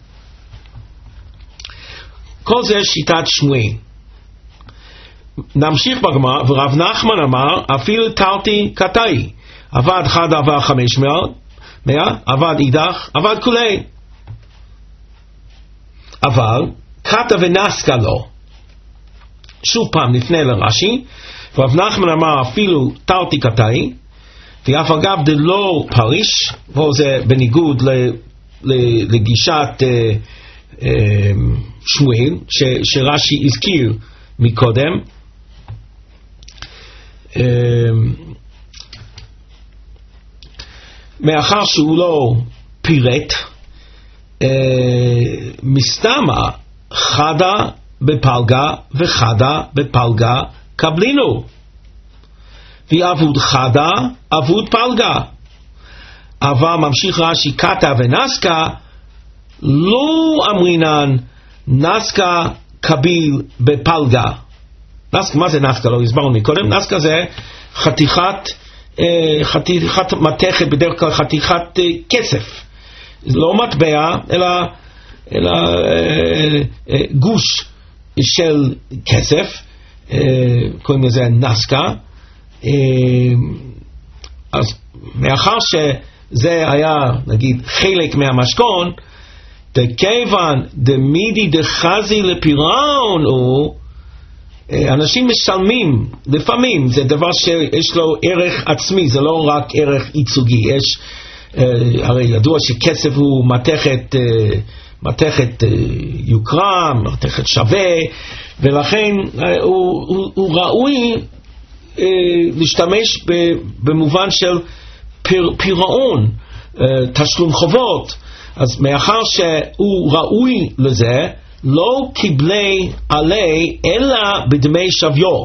כל זה שיטת שמואל. נמשיך בגמרא, ורב נחמן אמר, אפילו תרתי קטעי, עבד חד עבר חמש מאות, מאה, עבד אידך, עבד כולי. אבל קטע ונסקה לו. שוב פעם נפנה לרש"י, ורב נחמן אמר, אפילו תרתי קטעי, ואף אגב דלא פריש, וזה בניגוד לגישת שמואל, שרש"י הזכיר מקודם. מאחר שהוא לא פירט, מסתמה חדה בפלגה וחדה בפלגה קבלינו, ועבוד חדה עבוד פלגה. אבל ממשיך רש"י, קטע ונסקה לא אמרינן נסקה קביל בפלגה. נסקה, מה זה נסקה? לא הסברנו מקודם. נסקה זה חתיכת, חתיכת מתכת, בדרך כלל חתיכת כסף. לא מטבע, אלא, אלא גוש של כסף. קוראים לזה נסקה. אז מאחר שזה היה, נגיד, חלק מהמשכון, דכיוון דמידי דחזי לפירעון הוא, אנשים משלמים, לפעמים זה דבר שיש לו ערך עצמי, זה לא רק ערך ייצוגי. יש, הרי ידוע שכסף הוא מתכת, מתכת יוקרה, מתכת שווה, ולכן הוא, הוא, הוא ראוי להשתמש במובן של פיר, פירעון, תשלום חובות. אז מאחר שהוא ראוי לזה, לא קיבלי עלי אלא בדמי שוויו.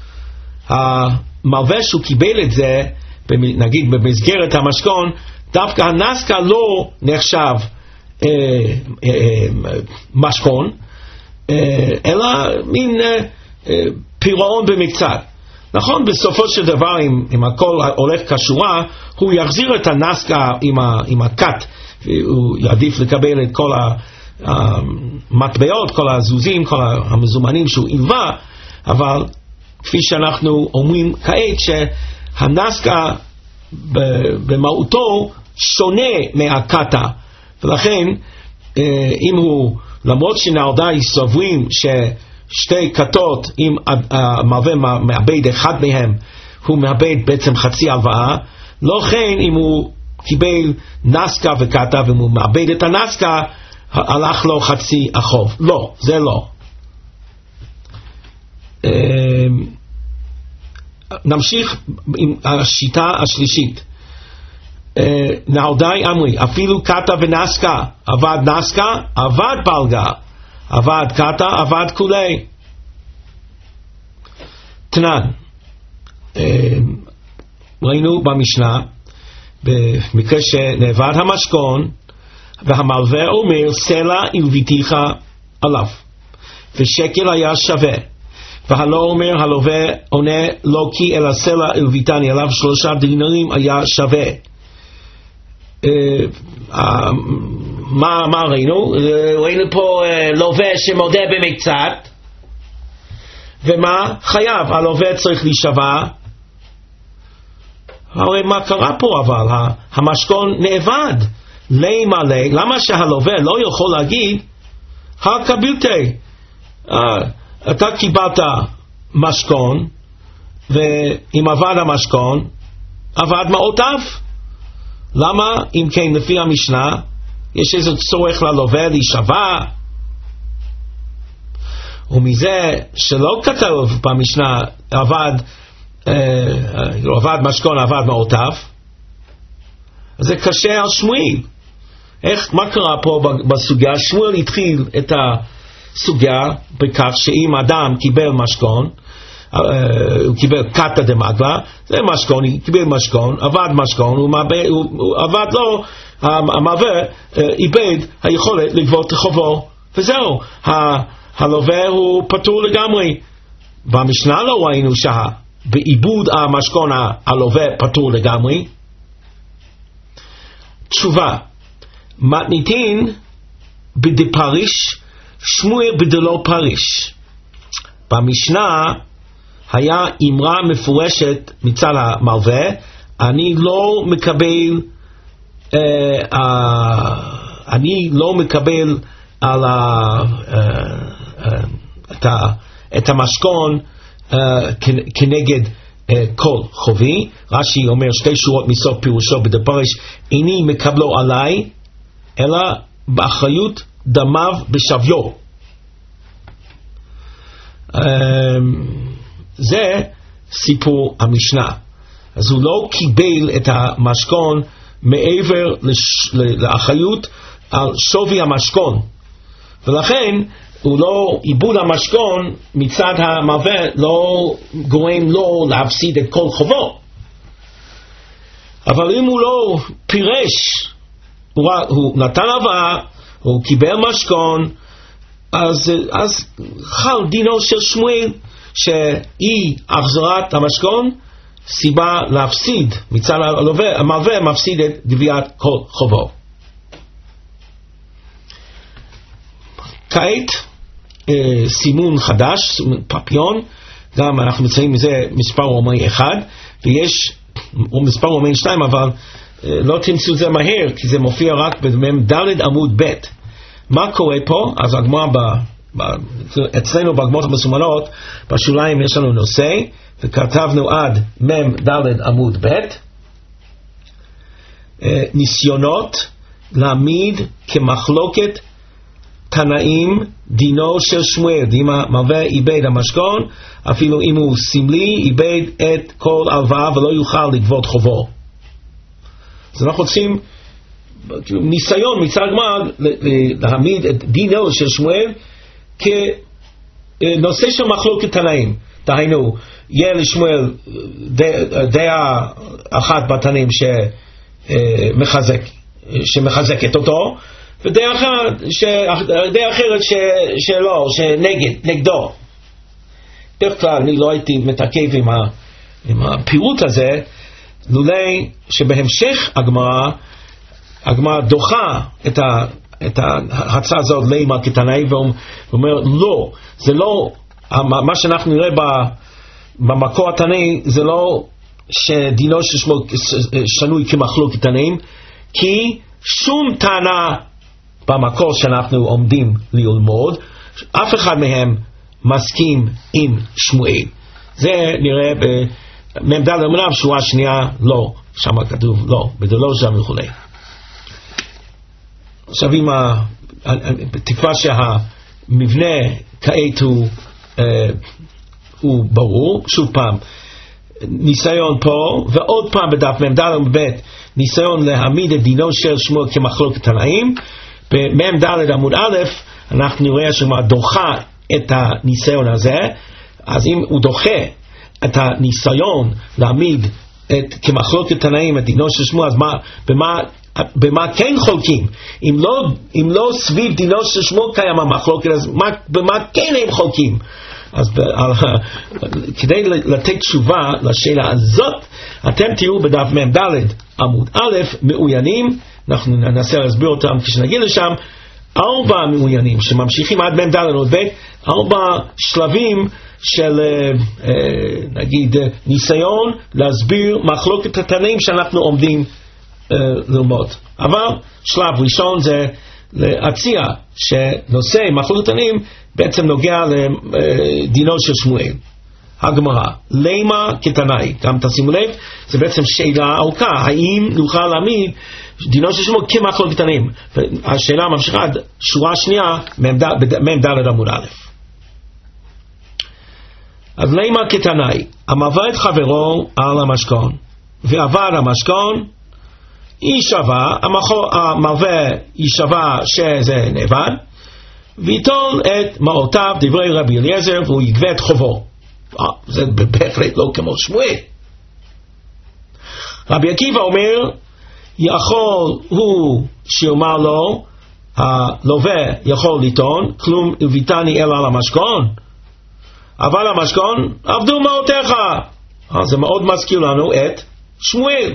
המלווה שהוא קיבל את זה, נגיד במסגרת המשכון, דווקא הנסקה לא נחשב אה, אה, משכון, אה, אלא מין אה, אה, פירעון במקצת. נכון, בסופו של דבר, אם, אם הכל הולך כשורה, הוא יחזיר את הנסקה עם, ה, עם הקט, הוא יעדיף לקבל את כל המטבעות, כל הזוזים, כל המזומנים שהוא הלווה, אבל כפי שאנחנו אומרים כעת, שהנסקה במהותו שונה מהקטה, ולכן אם הוא, למרות שנרדאי סוברים ששתי קטות, אם המלווה מאבד אחד מהם, הוא מאבד בעצם חצי הלוואה, לא כן אם הוא קיבל נסקה וקטה והוא מאבד את הנסקה, הלך לו חצי החוב. לא, זה לא. נמשיך עם השיטה השלישית. נרדאי אמרי, אפילו קטה ונסקה, עבד נסקה, עבד פלגה, עבד קטה, עבד כולי. תנן, ראינו במשנה, במקרה שנאבד המשכון, והמלווה אומר, סלע הלוויתיך עליו, ושקל היה שווה. והלא אומר, הלווה עונה, לא כי אלא סלע הלוויתני עליו, שלושה דינרים היה שווה. מה, מה ראינו? ראינו פה לווה שמודה במקצת, ומה? חייב, הלווה צריך להישבע. הרי מה קרה פה אבל? המשכון נאבד. למה לי? למה שהלווה לא יכול להגיד, הקבילתי, אתה קיבלת משכון, ואם עבד המשכון, עבד מעותיו. למה? אם כן, לפי המשנה, יש איזה צורך ללווה להישבע, ומזה שלא כתוב במשנה, עבד, אה, עבד משכון, עבד מעותיו, זה קשה על שמואל. איך, מה קרה פה בסוגיה? שמואל התחיל את הסוגיה בכך שאם אדם קיבל משכון, הוא קיבל קטה דמגלה, זה משכון, הוא קיבל משכון, עבד משכון, הוא, מעבד, הוא, הוא עבד לו, המעבר איבד היכולת לגבות חובו, וזהו, הלווה הוא פטור לגמרי. במשנה לא ראינו שבעיבוד המשכון הלווה פטור לגמרי. תשובה, מתניתין בדפריש, שמואל בדלא פריש. במשנה היה אמרה מפורשת מצד המלווה, אני לא מקבל, אה, אה, אני לא מקבל על ה, אה, אה, את, ה, את המשכון אה, כנגד אה, כל חובי. רש"י אומר שתי שורות מסוף פירושו בדפריש, איני מקבלו עליי, אלא באחריות דמיו בשוויו. אה, זה סיפור המשנה. אז הוא לא קיבל את המשכון מעבר לש... לאחריות על שווי המשכון, ולכן הוא לא, עיבוד המשכון מצד המלווה לא גורם לו להפסיד את כל חובו. אבל אם הוא לא פירש, הוא, הוא נתן הלוואה, הוא קיבל משכון, אז, אז חל דינו של שמואל, שאי החזרת המשכון, סיבה להפסיד, מצד הלווה, המלווה מפסיד את גביית כל חובו. כעת, אה, סימון חדש, סימון פפיון, גם אנחנו מצאים מזה מספר רומאי אחד, ויש מספר רומאי שתיים, אבל אה, לא תמצאו זה מהר, כי זה מופיע רק במ"ד עמוד ב'. מה קורה פה? אז הגמרא ב... אצלנו בגמרות המסומנות בשוליים יש לנו נושא, וכתבנו עד מ"ד עמוד ב', ניסיונות להעמיד כמחלוקת תנאים דינו של שמואל. אם המלווה איבד המשכון, אפילו אם הוא סמלי, איבד את כל הלוואה ולא יוכל לגבות חובו. אז אנחנו רוצים ניסיון מצד הגמרא להעמיד את דינו של שמואל כנושא של מחלוקת תנאים. דהיינו, יהיה לשמואל דעה אחת בתנאים שמחזק, שמחזקת אותו, ודעה אחרת, דעה אחרת שלא, שנגד, נגדו. דרך כלל אני לא הייתי מתעכב עם, ה, עם הפירוט הזה, לולי שבהמשך הגמרא, הגמרא דוחה את ה את ההצעה הזאת לימה כתנאי, ואומר לא, זה לא, מה שאנחנו נראה במקור התנאי זה לא שדינו ששמו שנוי כמחלוקת תנאים, כי שום טענה במקור שאנחנו עומדים ללמוד, אף אחד מהם מסכים עם שמואל. זה נראה במ"ד עמוד שורה שנייה, לא, שם כתוב לא, בדלוזה וכולי. עכשיו עם התקווה שהמבנה כעת הוא, אה, הוא ברור, שוב פעם, ניסיון פה, ועוד פעם בדף מ"ד עמוד ב', ניסיון להעמיד את דינו של שמואל כמחלוקת תנאים. במ"ד עמוד א', אנחנו נראה שמה דוחה את הניסיון הזה, אז אם הוא דוחה את הניסיון להעמיד את, כמחלוקת תנאים את דינו של שמואל, אז מה, במה, במה כן חולקים? אם לא, אם לא סביב דינו של שמואל קיים המחלוקת, אז מה, במה כן הם חולקים? אז ב, על, כדי לתת תשובה לשאלה הזאת, אתם תראו בדף מ"ד עמוד א', מעוינים, אנחנו ננסה להסביר אותם כשנגיע לשם, ארבע מעוינים שממשיכים עד מ"ד עמוד ב', ארבע שלבים של נגיד ניסיון להסביר מחלוקת התנאים שאנחנו עומדים ללמוד. אבל שלב ראשון זה להציע שנושא מחלוקת התנאים בעצם נוגע לדינו של שמואל. הגמרא, למה כתנאי? גם תשימו לב, זה בעצם שאלה ארוכה, האם נוכל להעמיד דינו של שמואל כמחלוקת תנאים? השאלה ממשיכה עד שורה שנייה מ"ד עמוד א'. אז למה כתנאי? המלווה את חברו על המשכון, ועבד המשכון, יישבע, המלווה יישבע שזה נאבד, ויטול את מעותיו, דברי רבי אליעזר, והוא יגבה את חובו. זה בהחלט לא כמו שמואל. רבי עקיבא אומר, יכול הוא שיאמר לו, הלווה יכול לטעון, כלום הביאתני אלא על המשכון, אבל המשכון עבדו מעותיך. זה מאוד מזכיר לנו את שמואל.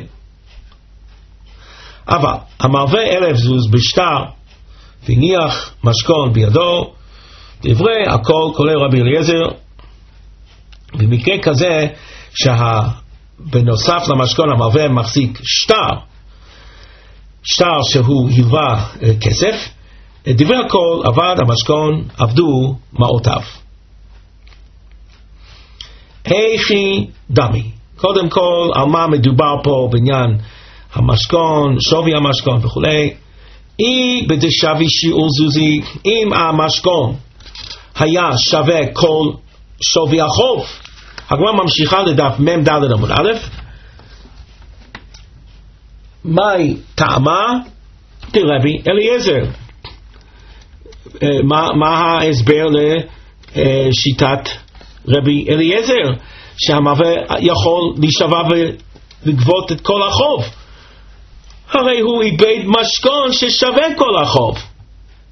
אבל המלווה אלף זוז בשטר והניח משכון בידו, דברי הכל כולל רבי אליעזר. במקרה כזה שבנוסף למשכון המלווה מחזיק שטר, שטר שהוא הלווה כסף, דברי הכל עבד המשכון עבדו מעותיו. היכי דמי, קודם כל על מה מדובר פה בעניין המשכון, שווי המשכון וכולי. אי בדשבי שיעור זוזי, אם המשכון היה שווה כל שווי החוב. הגמרא ממשיכה לדף מ"ד עמוד א', מהי טעמה? דרבי אליעזר. מה, מה ההסבר לשיטת רבי אליעזר שהמלווה יכול להישבע ולגבות את כל החוב? הרי הוא איבד משכון ששווה כל החוב.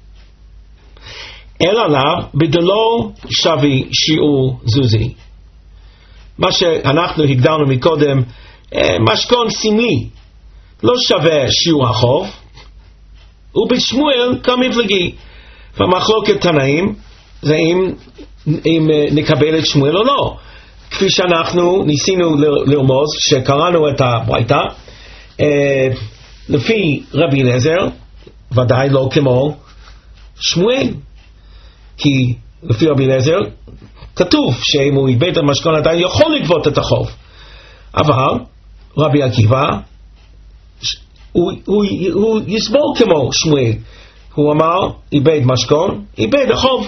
אלא לאו בדלא שווה שיעור זוזי. מה שאנחנו הגדרנו מקודם, משכון סמלי, לא שווה שיעור החוב, ובשמואל כמפלגי. והמחלוקת תנאים זה אם, אם נקבל את שמואל או לא. כפי שאנחנו ניסינו לרמוז שקראנו את הברייתא, לפי רבי אליעזר ודאי לא כמו שמואל, כי לפי רבי אליעזר כתוב שאם הוא איבד את המשכון עדיין יכול לגבות את החוב. אבל רבי עקיבא הוא, הוא, הוא יסבור כמו שמואל, הוא אמר איבד משכון, איבד החוב.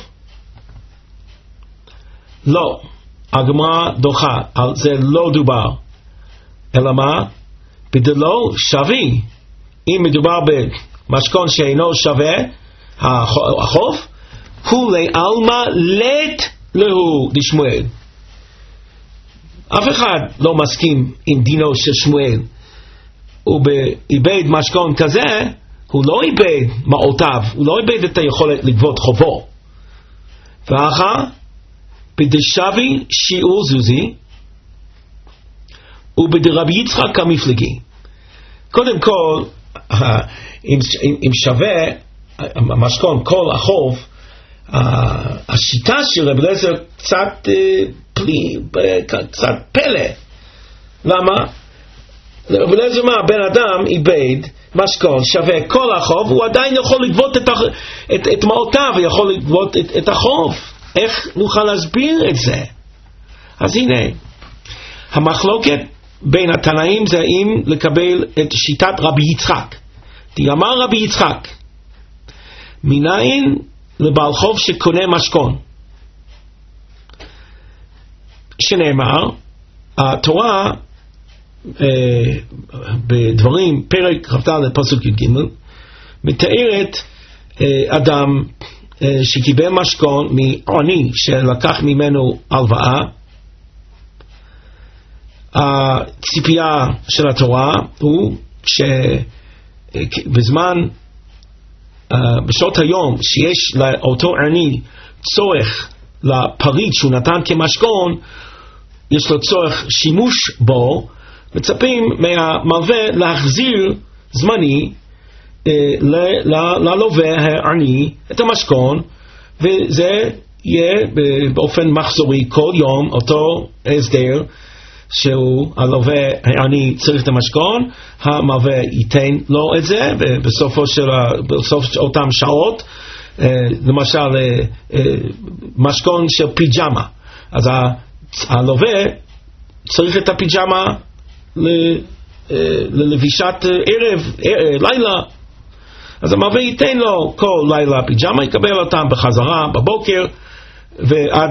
לא, הגמרא דוחה, על זה לא דובר, אלא מה? בדלא שווה, אם מדובר במשכון שאינו שווה החוב, הוא לעלמא לית להו דשמואל. אף אחד לא מסכים עם דינו של שמואל. הוא איבד משכון כזה, הוא לא איבד מעותיו, הוא לא איבד את היכולת לגבות חובו. ואחר בדשווה שיעור זוזי ובדרבי יצחק המפלגי. קודם כל, אם, אם שווה המשכון כל החוב, השיטה של רבי אליעזר קצת פלי, קצת פלא. למה? רבי אליעזר מה, בן אדם איבד משכון שווה כל החוב, הוא עדיין יכול לגבות את, את, את מעותיו, ויכול לגבות את, את החוב. איך נוכל להסביר את זה? אז הנה, המחלוקת בין התנאים זה אם לקבל את שיטת רבי יצחק. אמר רבי יצחק, מניין לבעל חוב שקונה משכון, שנאמר, התורה אה, בדברים פרק כ"ד פסוק י"ג מתארת אה, אדם אה, שקיבל משכון מעני שלקח ממנו הלוואה. הציפייה של התורה הוא שבזמן uh, בשעות היום שיש לאותו עני צורך לפריט שהוא נתן כמשכון, יש לו צורך שימוש בו, מצפים מהמלווה להחזיר זמני uh, ללווה העני את המשכון, וזה יהיה באופן מחזורי כל יום אותו הסדר שהוא הלווה העני צריך את המשכון, המלווה ייתן לו את זה, ובסופו של בסוף אותם שעות, למשל משכון של פיג'מה, אז הלווה צריך את הפיג'מה ללבישת ערב, לילה, אז המלווה ייתן לו כל לילה פיג'מה, יקבל אותם בחזרה בבוקר, ועד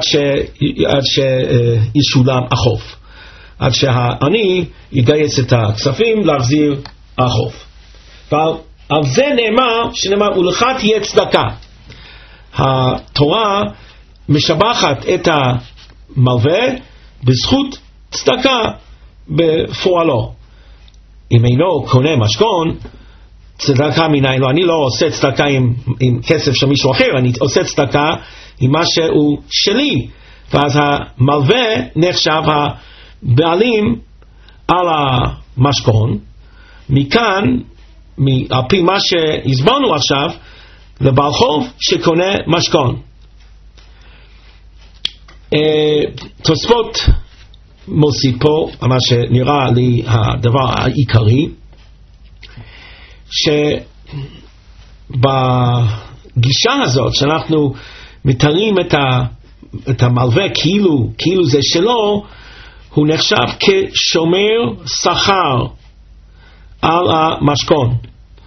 שישולם החוב, עד שהעני יגייס את הכספים להחזיר החוב. ועל על זה נאמר, שנאמר ולך תהיה צדקה. התורה משבחת את המלווה בזכות צדקה בפועלו. אם אינו קונה משכון, צדקה מניין לו. אני לא עושה צדקה עם, עם כסף של מישהו אחר, אני עושה צדקה עם מה שהוא שלי, ואז המלווה נחשב בעלים על המשכון. מכאן, על פי מה שהסברנו עכשיו, לבעל חוב שקונה משכון. תוספות מוסיף פה מה שנראה לי הדבר העיקרי, שבגישה הזאת שאנחנו מתארים את, ה, את המלווה כאילו, כאילו זה שלו, הוא נחשב כשומר שכר על המשכון,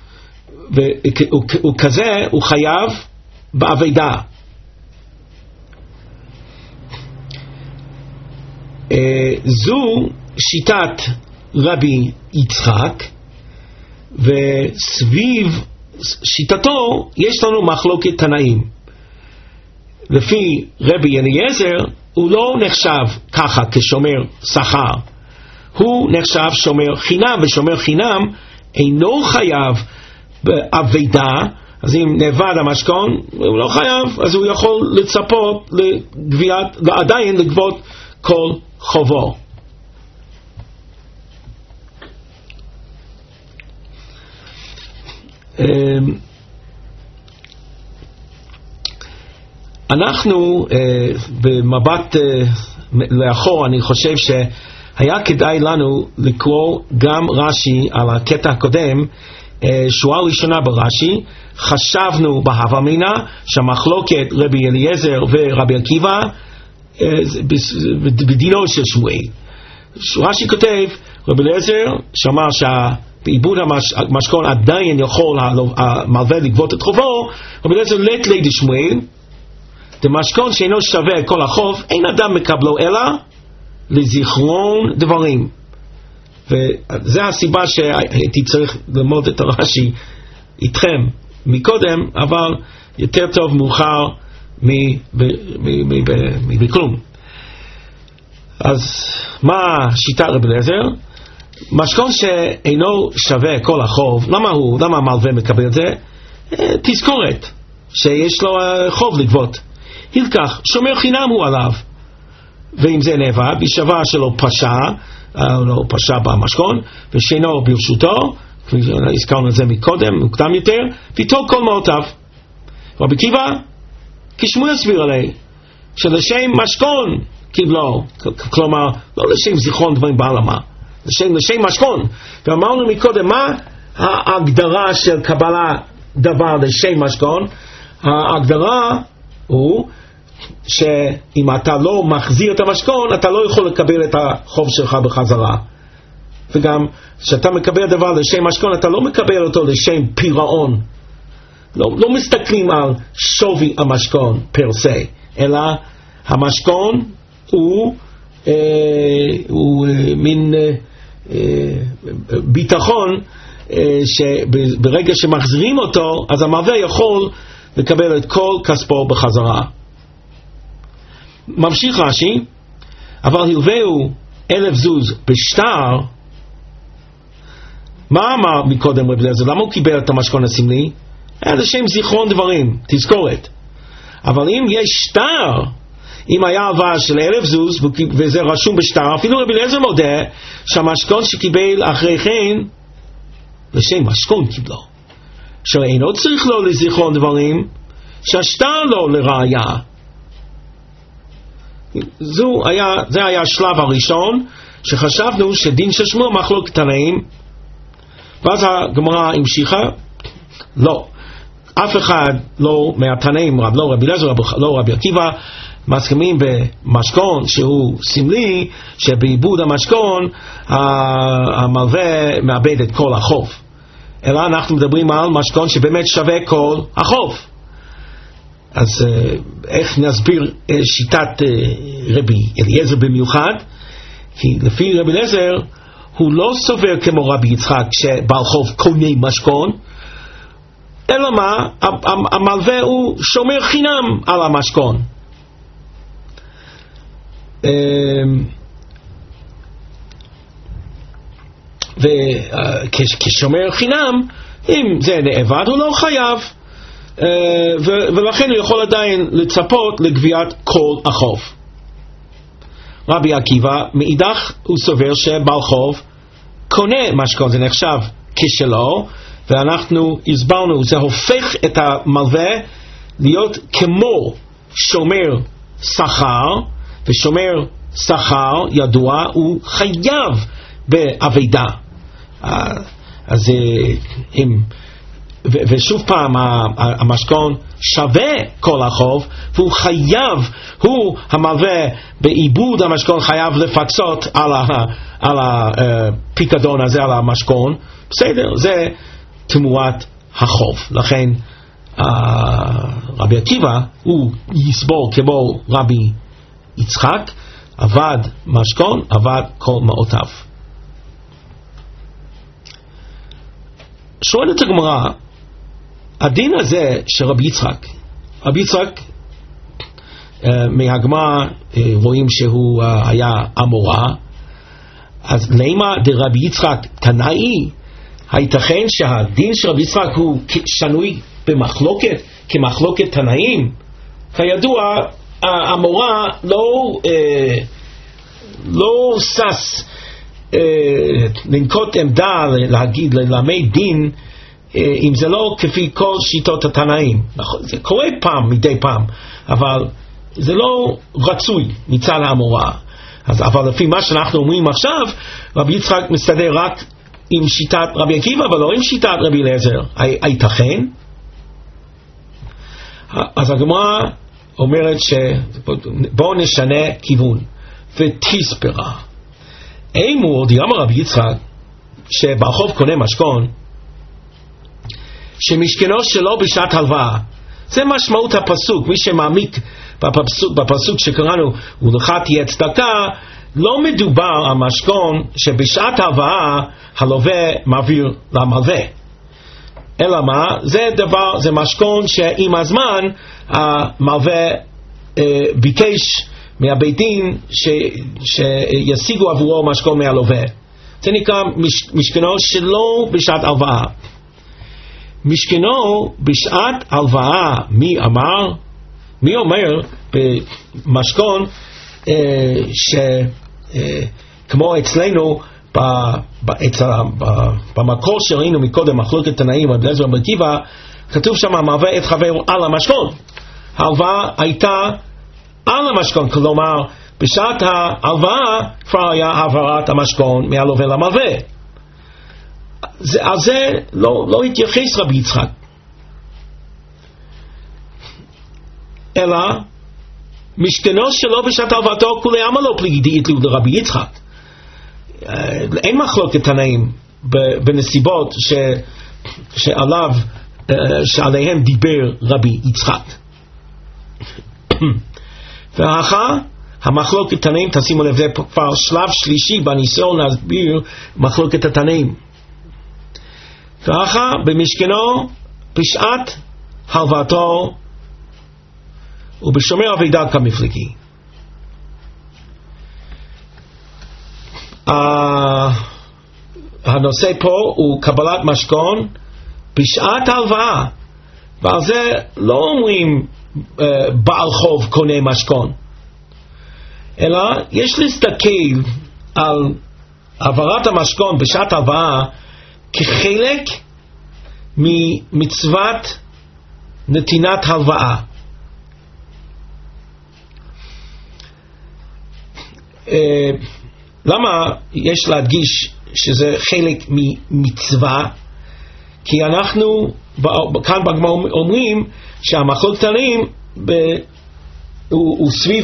וכזה הוא חייב בעבודה. זו שיטת רבי יצחק, וסביב שיטתו יש לנו מחלוקת תנאים. לפי רבי אליעזר הוא לא נחשב ככה כשומר שכר, הוא נחשב שומר חינם, ושומר חינם אינו חייב בעבודה אז אם נאבד המשכון, הוא לא חייב, אז הוא יכול לצפות לגביית, עדיין לגבות כל חובו. אנחנו במבט לאחור, אני חושב שהיה כדאי לנו לקרוא גם רש"י על הקטע הקודם. שורה ראשונה ברש"י, חשבנו בהווה אמינא שהמחלוקת רבי אליעזר ורבי עקיבא בדינו של שמואל. רש"י כותב, רבי אליעזר שאמר שבעיבוד המשכון עדיין יכול המלווה לגבות את חובו, רבי אליעזר לית לידי שמואל, דמשכון שאינו שווה כל החוב אין אדם מקבלו אלא לזיכרון דברים. וזה הסיבה שהייתי צריך ללמוד את הרש"י איתכם מקודם, אבל יותר טוב מאוחר מכלום. אז מה שיטת רבי אליעזר? משכון שאינו שווה כל החוב, למה הוא, למה המלווה מקבל את זה? תזכורת שיש לו חוב לגבות. הלקח, שומר חינם הוא עליו, ואם זה נאבד, בשווה שלו פשע, לא פשע במשכון, ושינו ברשותו, הזכרנו את זה מקודם, מוקדם יותר, ויטול כל מעותיו. רבי עקיבא, כשמואל הסביר עלי, שלשם משכון קיבלו, כלומר, לא לשם זיכרון דברים בעלמא, לשם, לשם משכון. ואמרנו מקודם, מה ההגדרה של קבלה דבר לשם משכון? ההגדרה הוא שאם אתה לא מחזיר את המשכון, אתה לא יכול לקבל את החוב שלך בחזרה. וגם כשאתה מקבל דבר לשם משכון, אתה לא מקבל אותו לשם פירעון. לא, לא מסתכלים על שווי המשכון פר סה, אלא המשכון הוא, אה, הוא אה, מין אה, אה, ביטחון אה, שברגע שמחזירים אותו, אז המלווה יכול לקבל את כל כספו בחזרה. ממשיך רש"י, אבל הלווהו אלף זוז בשטר. מה אמר מקודם רבי אליעזר? למה הוא קיבל את המשכון הסמלי? היה לשם זיכרון דברים, תזכורת. אבל אם יש שטר, אם היה הלוואה של אלף זוז וזה רשום בשטר, אפילו רבי אליעזר מודה שהמשכון שקיבל אחרי כן לשם משכון קיבלו, שאינו צריך לו לזיכרון דברים, שהשטר לו לראיה. זו היה, זה היה השלב הראשון שחשבנו שדין של שמואל מחלוקת תנאים. ואז הגמרא המשיכה, לא, אף אחד לא מהתנאים, לא רבי אליעזר, לא רבי עקיבא, מסכימים במשכון שהוא סמלי, שבעיבוד המשכון המלווה מאבד את כל החוב, אלא אנחנו מדברים על משכון שבאמת שווה כל החוב. אז איך נסביר שיטת רבי אליעזר במיוחד? כי לפי רבי אליעזר הוא לא סובר כמו רבי יצחק שבעל חוב קונה משכון, אלא מה? המלווה הוא שומר חינם על המשכון. וכשומר חינם, אם זה נאבד הוא לא חייב, ולכן הוא יכול עדיין לצפות לגביית כל החוב. רבי עקיבא מאידך הוא סובר שבעל חוב קונה משכון, זה נחשב כשלו, ואנחנו הסברנו, זה הופך את המלווה להיות כמו שומר שכר, ושומר שכר ידוע הוא חייב בעבודה. אז אם ושוב פעם המשכון שווה כל החוב, והוא חייב, הוא המלווה בעיבוד המשכון חייב לפצות על, ה, על הפיקדון הזה, על המשכון. בסדר, זה תמורת החוב. לכן רבי עקיבא הוא יסבור כמו רבי יצחק, עבד משכון, עבד כל מעותיו. שואלת הגמרא, הדין הזה של רבי יצחק, רבי יצחק uh, מהגמרא uh, רואים שהוא uh, היה אמורא, אז למה דרבי יצחק תנאי? הייתכן שהדין של רבי יצחק הוא שנוי במחלוקת, כמחלוקת תנאים? כידוע, המורה לא, אה, לא סס אה, לנקוט עמדה, להגיד, ללמד דין, אה, אם זה לא כפי כל שיטות התנאים. זה קורה פעם, מדי פעם, אבל זה לא רצוי מצד המורה. אז, אבל לפי מה שאנחנו אומרים עכשיו, רבי יצחק מסתדר רק עם שיטת רבי עקיבא, אבל לא עם שיטת רבי אליעזר. הייתכן? אז הגמרא אומרת שבואו נשנה כיוון. ותספרה. אימור דיאמר רבי יצחק, שברחוב קונה משכון, שמשכנו שלו בשעת הלוואה. זה משמעות הפסוק. מי שמעמיק בפסוק, בפסוק שקראנו, ולך תהיה צדקה, לא מדובר על משכון שבשעת הלוואה הלווה מעביר למלווה. אלא מה? זה דבר, זה משכון שעם הזמן המלווה אה, ביקש מהבית דין ש, שישיגו עבורו משכון מהלווה. זה נקרא מש, משכנו שלא בשעת הלוואה. משכנו בשעת הלוואה, מי אמר? מי אומר במשכון אה, שכמו אה, אצלנו ב, ב, אצל, ב, במקור שראינו מקודם מחלוקת תנאים רבי אליעזר ורבי עקיבא, כתוב שם המלווה את חברו על המשכון. ההלוואה הייתה על המשכון, כלומר בשעת ההלוואה כבר היה העברת המשכון מהלווה למלווה. על זה לא, לא התייחס רבי יצחק, אלא משכנו שלו בשעת הלוואתו כולי עמא לא פליגי דאיתלו לרבי יצחק. אין מחלוקת תנאים בנסיבות ש, שעליו, שעליהם דיבר רבי יצחק. ואחר המחלוקת תנאים, תשימו לב, זה כבר שלב שלישי בניסיון להסביר מחלוקת התנאים. ואחר במשכנו בשעת הלוואתו ובשומר אבידה כמפלגי. Uh, הנושא פה הוא קבלת משכון בשעת הלוואה, ועל זה לא אומרים uh, בעל חוב קונה משכון, אלא יש להסתכל על העברת המשכון בשעת הלוואה כחלק ממצוות נתינת הלוואה. Uh, למה יש להדגיש שזה חלק ממצווה? כי אנחנו כאן בגמרא אומרים שהמחלוקת תנאים הוא, הוא סביב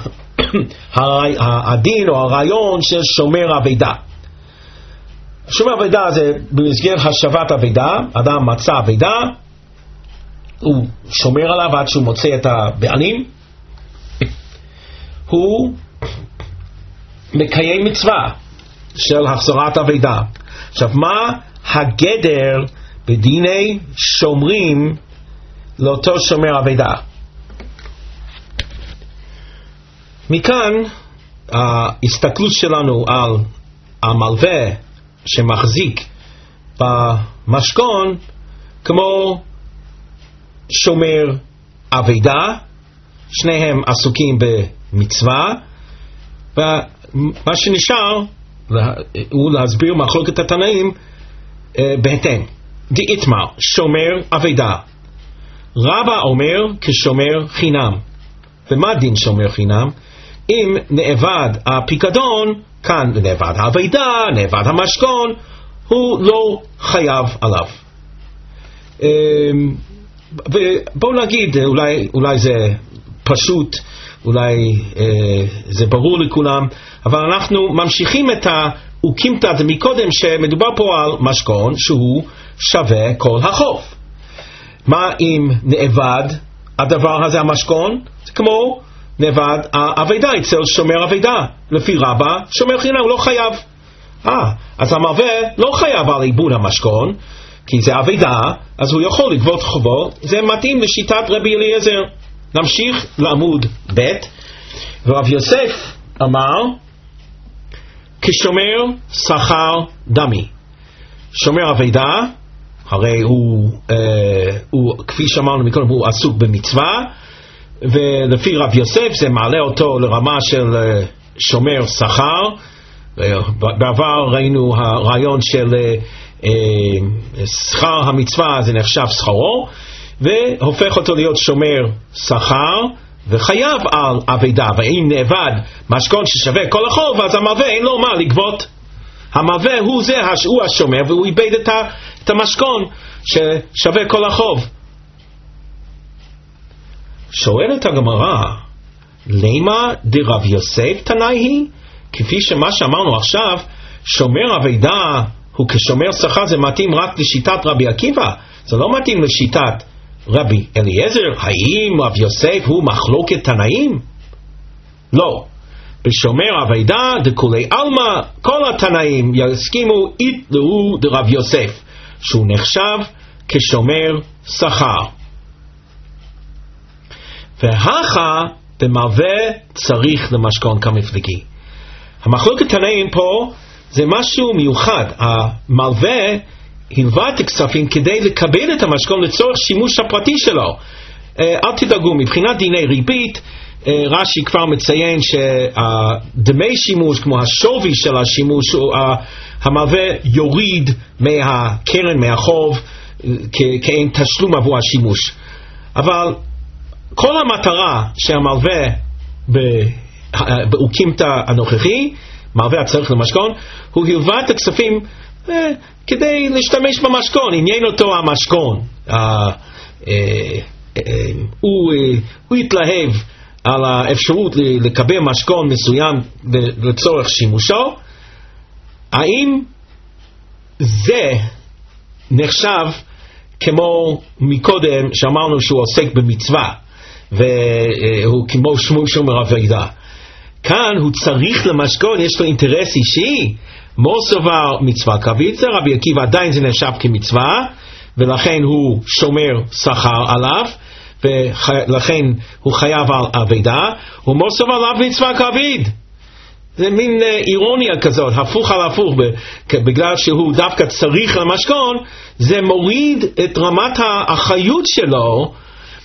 הדין או הרעיון של שומר אבידה. שומר אבידה זה במסגרת השבת אבידה, אדם מצא אבידה, הוא שומר עליו עד שהוא מוצא את הבעלים, הוא מקיים מצווה של החזרת אבידה. עכשיו, מה הגדר בדיני שומרים לאותו שומר אבידה? מכאן ההסתכלות שלנו על המלווה שמחזיק במשכון כמו שומר אבידה, שניהם עסוקים במצווה, ומה שנשאר הוא להסביר מחלוקת התנאים בהתאם. דאיתמר, שומר אבידה. רבא אומר כשומר חינם. ומה דין שומר חינם? אם נאבד הפיקדון, כאן נאבד האבידה, נאבד המשכון, הוא לא חייב עליו. ובואו נגיד, אולי, אולי זה פשוט, אולי אה, זה ברור לכולם, אבל אנחנו ממשיכים את האוקימתא מקודם, שמדובר פה על משכון שהוא שווה כל החוב. מה אם נאבד הדבר הזה, המשכון? זה כמו נאבד האבידה אצל שומר אבידה. לפי רבא, שומר חינם הוא לא חייב. אה, אז המלווה לא חייב על איבוד המשכון, כי זה אבידה, אז הוא יכול לגבות חובו. זה מתאים לשיטת רבי אליעזר. נמשיך לעמוד ב'. ורב יוסף אמר כשומר שכר דמי, שומר אבידה, הרי הוא, אה, הוא כפי שאמרנו מקודם, הוא עסוק במצווה, ולפי רב יוסף זה מעלה אותו לרמה של אה, שומר שכר. בעבר ראינו הרעיון של אה, אה, שכר המצווה זה נחשב שכרו, והופך אותו להיות שומר שכר וחייב על אבידה. ואם נאבד משכון ששווה כל החוב, אז המלווה אין לו מה לגבות. המלווה הוא זה, הוא השומר, והוא איבד את, ה, את המשכון ששווה כל החוב. שואלת הגמרא, למה דרב יוסף תנאי היא? כפי שמה שאמרנו עכשיו, שומר אבידה הוא כשומר שכר, זה מתאים רק לשיטת רבי עקיבא, זה לא מתאים לשיטת רבי אליעזר. האם רב יוסף הוא מחלוקת תנאים? לא. בשומר אבידה דכולי עלמא, כל התנאים יסכימו איתלו דרב יוסף, שהוא נחשב כשומר שכר. והכה במלווה צריך למשכון כמפלגי. המחלוקת תנאים פה זה משהו מיוחד. המלווה הלווה את הכספים כדי לקבל את המשכון לצורך שימוש הפרטי שלו. אל תדאגו, מבחינת דיני ריבית, רש"י כבר מציין שדמי שימוש כמו השווי של השימוש, המלווה יוריד מהקרן, מהחוב, כאין תשלום עבור השימוש. אבל כל המטרה שהמלווה באוקימתא הנוכחי, מלווה הצריך למשכון, הוא הלווה את הכספים אה, כדי להשתמש במשכון, עניין אותו המשכון. אה, אה, אה, הוא, אה, הוא התלהב על האפשרות לקבל משכון מסוים לצורך שימושו. האם זה נחשב כמו מקודם שאמרנו שהוא עוסק במצווה והוא כמו שומר אבידה? כאן הוא צריך למשכון, יש לו אינטרס אישי. מוסבר מצווה כבית, זה רבי עקיבא עדיין זה נחשב כמצווה, ולכן הוא שומר שכר עליו, ולכן הוא חייב על אבידה. ומוסבר עליו מצווה כבית, זה מין אירוניה כזאת, הפוך על הפוך. בגלל שהוא דווקא צריך למשכון, זה מוריד את רמת האחריות שלו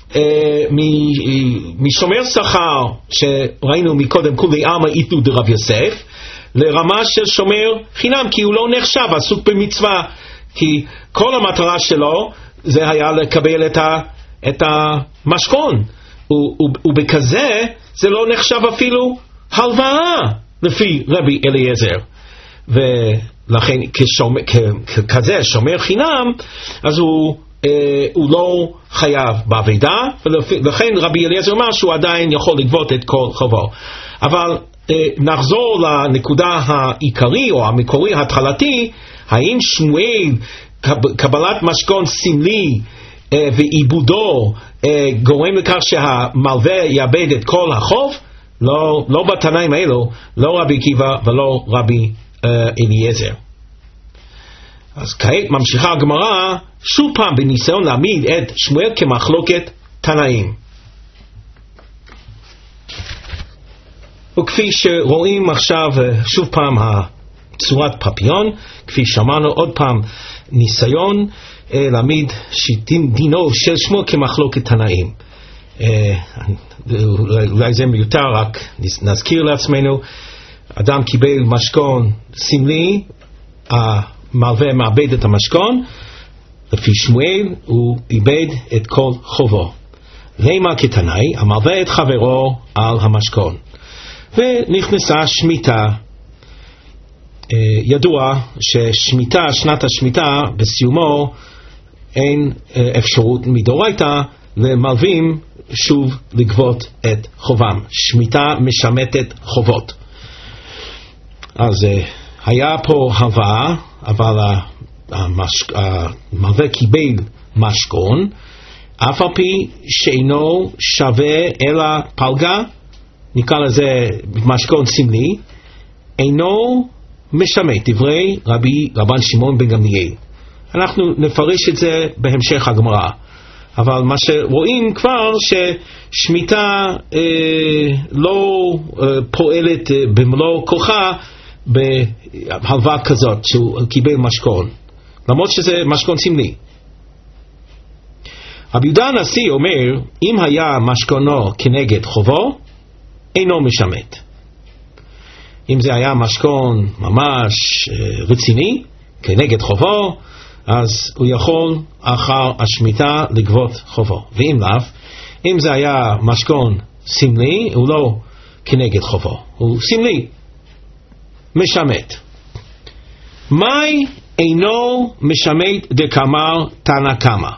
משומר שכר שראינו מקודם כולי עלמא איתלו דרב יוסף, לרמה של שומר חינם, כי הוא לא נחשב עסוק במצווה, כי כל המטרה שלו זה היה לקבל את, ה, את המשכון, ובכזה זה לא נחשב אפילו הלוואה לפי רבי אליעזר. ולכן כשומר, כזה שומר חינם, אז הוא Uh, הוא לא חייב בעבידה, ולכן רבי אליעזר אומר שהוא עדיין יכול לגבות את כל חובו. אבל uh, נחזור לנקודה העיקרי או המקורי ההתחלתי, האם שמואל קבלת משכון סמלי uh, ועיבודו uh, גורם לכך שהמלווה יאבד את כל החוב? לא, לא בתנאים האלו, לא רבי עקיבא ולא רבי uh, אליעזר. אז כעת ממשיכה הגמרא שוב פעם בניסיון להעמיד את שמואל כמחלוקת תנאים. וכפי שרואים עכשיו שוב פעם צורת פפיון, כפי שמענו עוד פעם ניסיון להעמיד שדינו של שמואל כמחלוקת תנאים. אולי זה מיותר, רק נזכיר לעצמנו, אדם קיבל משכון סמלי, המלווה מאבד את המשכון, לפי שמואל הוא איבד את כל חובו. למה כתנאי? המלווה את חברו על המשכון. ונכנסה שמיטה. ידוע ששמיטה, שנת השמיטה, בסיומו אין אפשרות מדאורייתא למלווים שוב לגבות את חובם. שמיטה משמטת חובות. אז היה פה הלוואה, אבל המלווה קיבל משכון, אף על פי שאינו שווה אלא פלגה, נקרא לזה משכון סמלי, אינו משמט, דברי רבי רבן שמעון בן גמליאל. אנחנו נפרש את זה בהמשך הגמרא, אבל מה שרואים כבר ששמיטה אה, לא אה, פועלת אה, במלוא כוחה בהלוואה כזאת שהוא קיבל משכון. למרות שזה משכון סמלי. רבי יהודה הנשיא אומר, אם היה משכונו כנגד חובו, אינו משמט. אם זה היה משכון ממש רציני, כנגד חובו, אז הוא יכול אחר השמיטה לגבות חובו. ואם לאו, אם זה היה משכון סמלי, הוא לא כנגד חובו, הוא סמלי, משמט. מי אינו משמט דקאמר תנא קמא?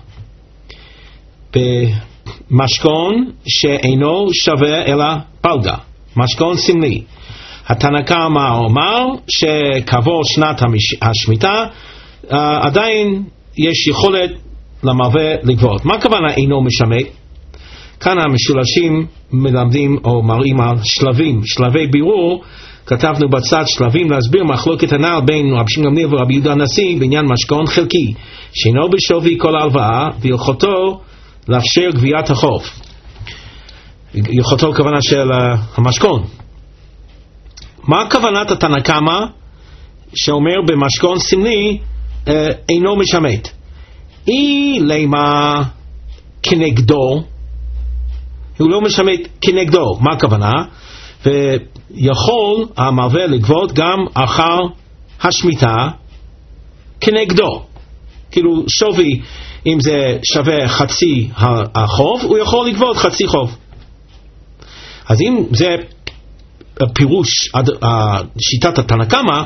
במשכון שאינו שווה אלא פלגה, משכון סמלי. התנא קמא אומר שכעבור שנת השמיטה uh, עדיין יש יכולת למלווה לגבות. מה הכוונה אינו משמט? כאן המשולשים מלמדים או מראים על שלבים, שלבי בירור. כתבנו בצד שלבים להסביר מחלוקת הנ"ל בין רבי שמעון גמליאל ורבי יהודה הנשיא בעניין משכון חלקי שאינו בשווי כל ההלוואה והלכתו לאפשר גביית החוב. הלכתו הכוונה של המשכון. מה כוונת התנא קמא שאומר במשכון סמלי אינו משמט? אי למה כנגדו, הוא לא משמט כנגדו. מה הכוונה? ויכול המלווה לגבות גם אחר השמיטה כנגדו. כאילו שווי, אם זה שווה חצי החוב, הוא יכול לגבות חצי חוב. אז אם זה פירוש שיטת התנא קמא,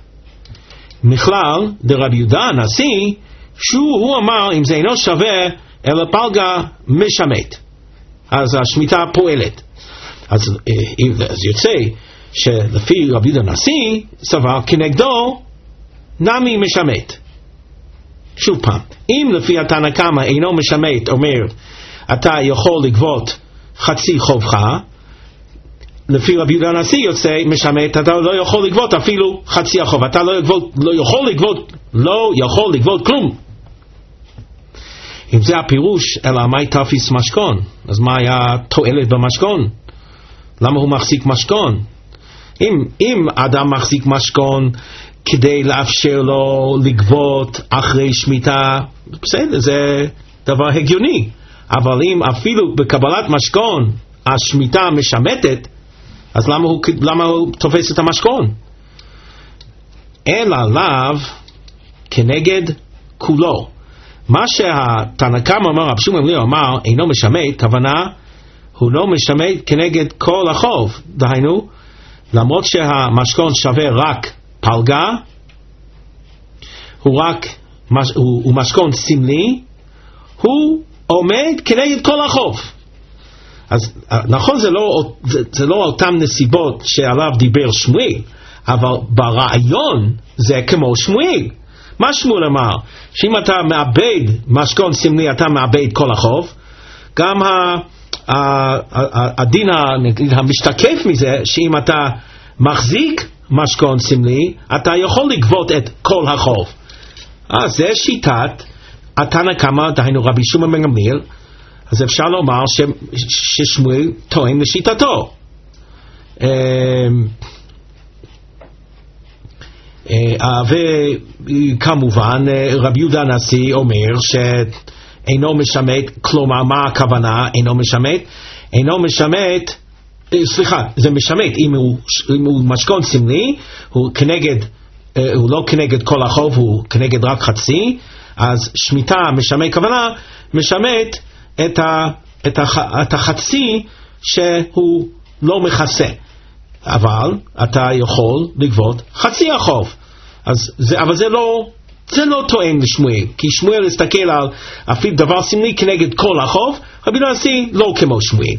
מכלל דרבי יהודה הנשיא, שהוא אמר אם זה אינו שווה אלא פלגה משמט, אז השמיטה פועלת. אז, אז יוצא שלפי רבי יהודה הנשיא סבר כנגדו נמי משמט. שוב פעם, אם לפי התנא קמא אינו משמט אומר אתה יכול לגבות חצי חובך, לפי רבי יהודה הנשיא יוצא משמט אתה לא יכול לגבות אפילו חצי החוב, אתה לא, יגבות, לא יכול לגבות לא יכול לגבות כלום. אם זה הפירוש, אלא מה תפיס משכון? אז מה היה תועלת במשכון? למה הוא מחזיק משכון? אם, אם אדם מחזיק משכון כדי לאפשר לו לגבות אחרי שמיטה, בסדר, זה דבר הגיוני. אבל אם אפילו בקבלת משכון השמיטה משמטת, אז למה הוא, למה הוא תופס את המשכון? אלא לאו כנגד כולו. מה שהתנא קמא אמר, רבי שמעון גמליאל אמר, אינו משמט, כוונה, הוא לא משמט כנגד כל החוב. דהיינו, למרות שהמשכון שווה רק פלגה, הוא רק, הוא, הוא משכון סמלי, הוא עומד כנגד כל החוב. אז נכון, זה לא, זה, זה לא אותם נסיבות שעליו דיבר שמואל, אבל ברעיון זה כמו שמואל. מה שמואל אמר? שאם אתה מאבד משכון סמלי אתה מאבד כל החוב. גם הדין המשתקף מזה שאם אתה מחזיק משכון סמלי אתה יכול לגבות את כל החוב. אז זה שיטת התנא קמא, דהיינו רבי שמעון בן גמליאל. אז אפשר לומר ש, ששמואל טוען לשיטתו. וכמובן רבי יהודה הנשיא אומר שאינו משמט, כלומר מה הכוונה אינו משמט? אינו משמט, סליחה, זה משמט אם הוא, אם הוא משכון סמלי, הוא כנגד, הוא לא כנגד כל החוב, הוא כנגד רק חצי, אז שמיטה משמט, כוונה משמט את, ה, את, הח, את החצי שהוא לא מכסה, אבל אתה יכול לגבות חצי החוב. אז זה, אבל זה לא, זה לא טוען לשמואל, כי שמואל הסתכל על אפילו דבר סמלי כנגד כל החוב, רבי יהודה הנשיא לא כמו שמואל.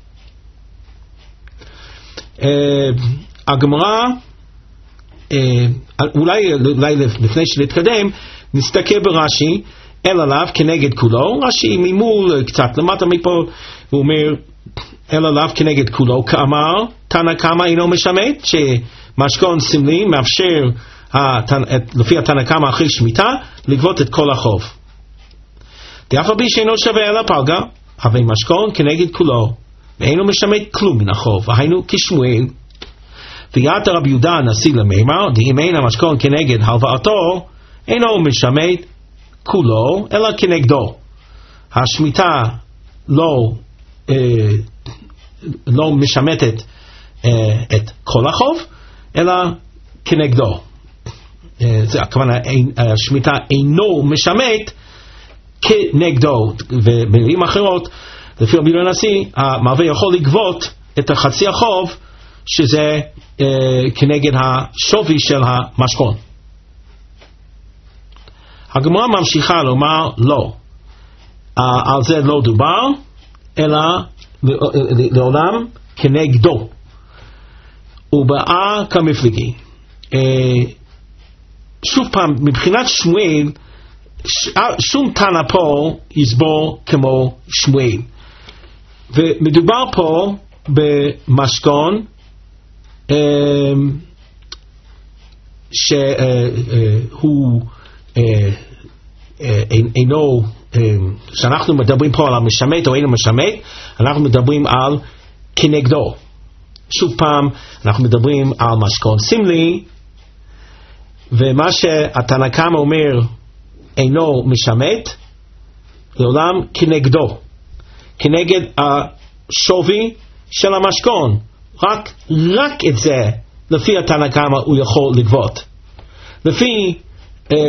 Uh, הגמרא, uh, אולי, אולי לפני שנתקדם, נסתכל ברש"י, אלא לאו כנגד כולו. רש"י ממול קצת למטה מפה, הוא אומר אלא לאו כנגד כולו, כאמר תנא קמא אינו משמט, שמשכון סמלי מאפשר לפי התנא קמא אחרי שמיטה לגבות את כל החוב. דאף על פי שאינו שווה אלא פלגה, אבל משכון כנגד כולו ואינו משמט כלום מן החוב, היינו כשמואל. ויעתר רבי יהודה הנשיא למימר, דאם אין המשכון כנגד הלוואתו אינו משמט כולו, אלא כנגדו. השמיטה לא, אה, לא משמטת אה, את כל החוב, אלא כנגדו. אה, זה הכוונה, השמיטה אינו משמט כנגדו. ובמילים אחרות, לפי רבי יהודה הנשיא, המלווה יכול לגבות את החצי החוב, שזה אה, כנגד השווי של המשכון. הגמרא ממשיכה לומר לא, אה, על זה לא דובר, אלא לעולם כנגדו. ובאה כמפלגי. אה, שוב פעם, מבחינת שמואל, ש, שום תנא פה יסבור כמו שמואל. ומדובר פה במשכון שהוא אינו, שאנחנו מדברים פה על המשמט או אינו משמט, אנחנו מדברים על כנגדו. שוב פעם, אנחנו מדברים על משכון סמלי, ומה שהתנא קמא אומר אינו משמט, לעולם כנגדו, כנגד השווי של המשכון. רק, רק את זה, לפי התנא קמא, הוא יכול לגבות. לפי, אה,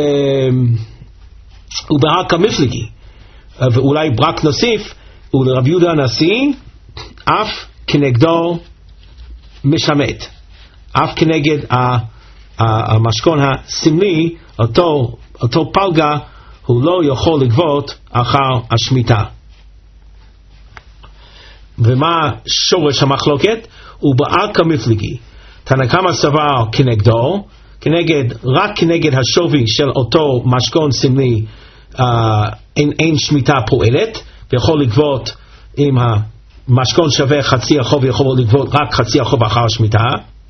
הוא בהר כמפלגי, ואולי רק נוסיף, ולרבי יהודה הנשיא, אף כנגדו משמט. אף כנגד המשכון הסמלי, אותו, אותו פלגה, הוא לא יכול לגבות אחר השמיטה. ומה שורש המחלוקת? הוא באה כמפלגי. תנא קמא סבר כנגדו, כנגד, רק כנגד השווי של אותו משכון סמלי, אה, אין, אין שמיטה פועלת, ויכול לגבות, אם המשכון שווה חצי החוב, יכול לגבות רק חצי החוב אחר השמיטה.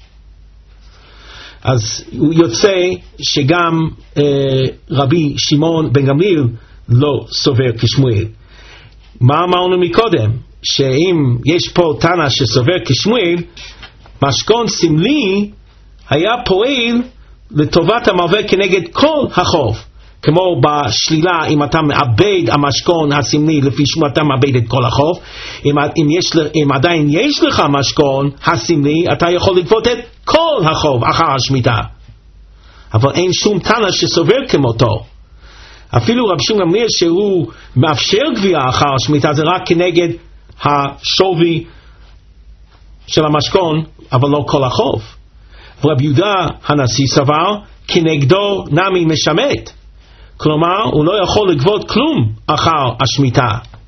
אז הוא יוצא שגם אה, רבי שמעון בן גמליאל לא סובר כשמואל. מה אמרנו מקודם? שאם יש פה תנא שסובר כשמואל, משכון סמלי היה פועל לטובת המלווה כנגד כל החוב. כמו בשלילה, אם אתה מאבד המשכון הסמלי לפי שמו אתה מאבד את כל החוב. אם, אם, יש, אם עדיין יש לך משכון הסמלי, אתה יכול לגבות את כל החוב אחר השמיטה. אבל אין שום תנא שסובר כמותו. אפילו רבי שמעון גמליאל שהוא מאפשר גבייה אחר השמיטה, זה רק כנגד השווי של המשכון, אבל לא כל החוב. ורבי יהודה הנשיא סבר כנגדו נמי משמט. כלומר, הוא לא יכול לגבות כלום אחר השמיטה.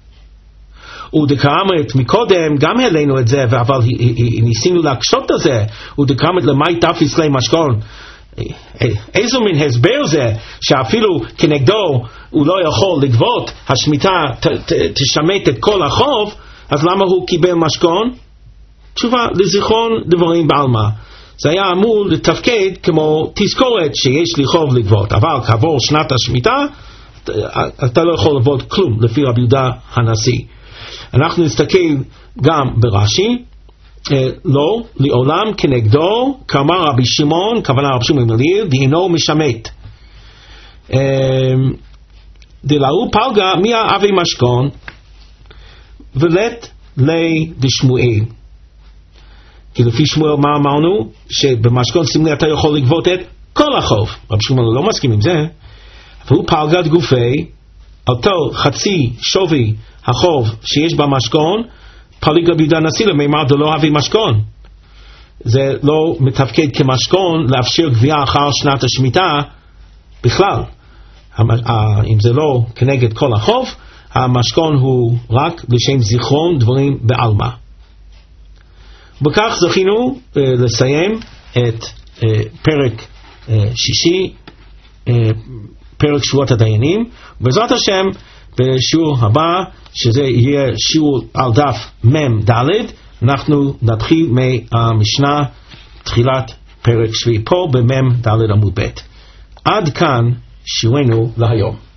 ודקאמרת מקודם, גם העלינו את זה, אבל ניסינו להקשות על זה. ודקאמרת למאי תפיס לי משכון. איזו מין הסבר זה, שאפילו כנגדו הוא לא יכול לגבות, השמיטה ת, ת, תשמט את כל החוב, אז למה הוא קיבל משכון? תשובה, לזיכרון דברים בעלמא. זה היה אמור לתפקד כמו תזכורת שיש לי חוב לגבות, אבל כעבור שנת השמיטה אתה לא יכול לגבות כלום לפי רבי יהודה הנשיא. אנחנו נסתכל גם ברש"י, אה, לא, לעולם כנגדו, כאמר רבי שמעון, כוונה רבי שמעון בן גמליאל, דהינו משמט. אה, דלאו פלגה מי אבי משכון ולט לי דשמואל. כי לפי שמואל מה אמרנו? שבמשכון סמלי אתה יכול לגבות את כל החוב. רבי שמואל לא מסכים עם זה. והוא פלגת גופי, אותו חצי שווי החוב שיש במשכון, פליג רבי יהודה הנשיא למימר דלא אבי משכון. זה לא מתפקד כמשכון לאפשר גבייה אחר שנת השמיטה בכלל. אם זה לא כנגד כל החוב, המשכון הוא רק לשם זיכרון דברים בעלמא. וכך זכינו uh, לסיים את uh, פרק uh, שישי, uh, פרק שבועת הדיינים. בעזרת השם, בשיעור הבא, שזה יהיה שיעור על דף מם ד', אנחנו נתחיל מהמשנה תחילת פרק שביעי פה במם ד' עמוד ב'. עד כאן שיעורנו להיום.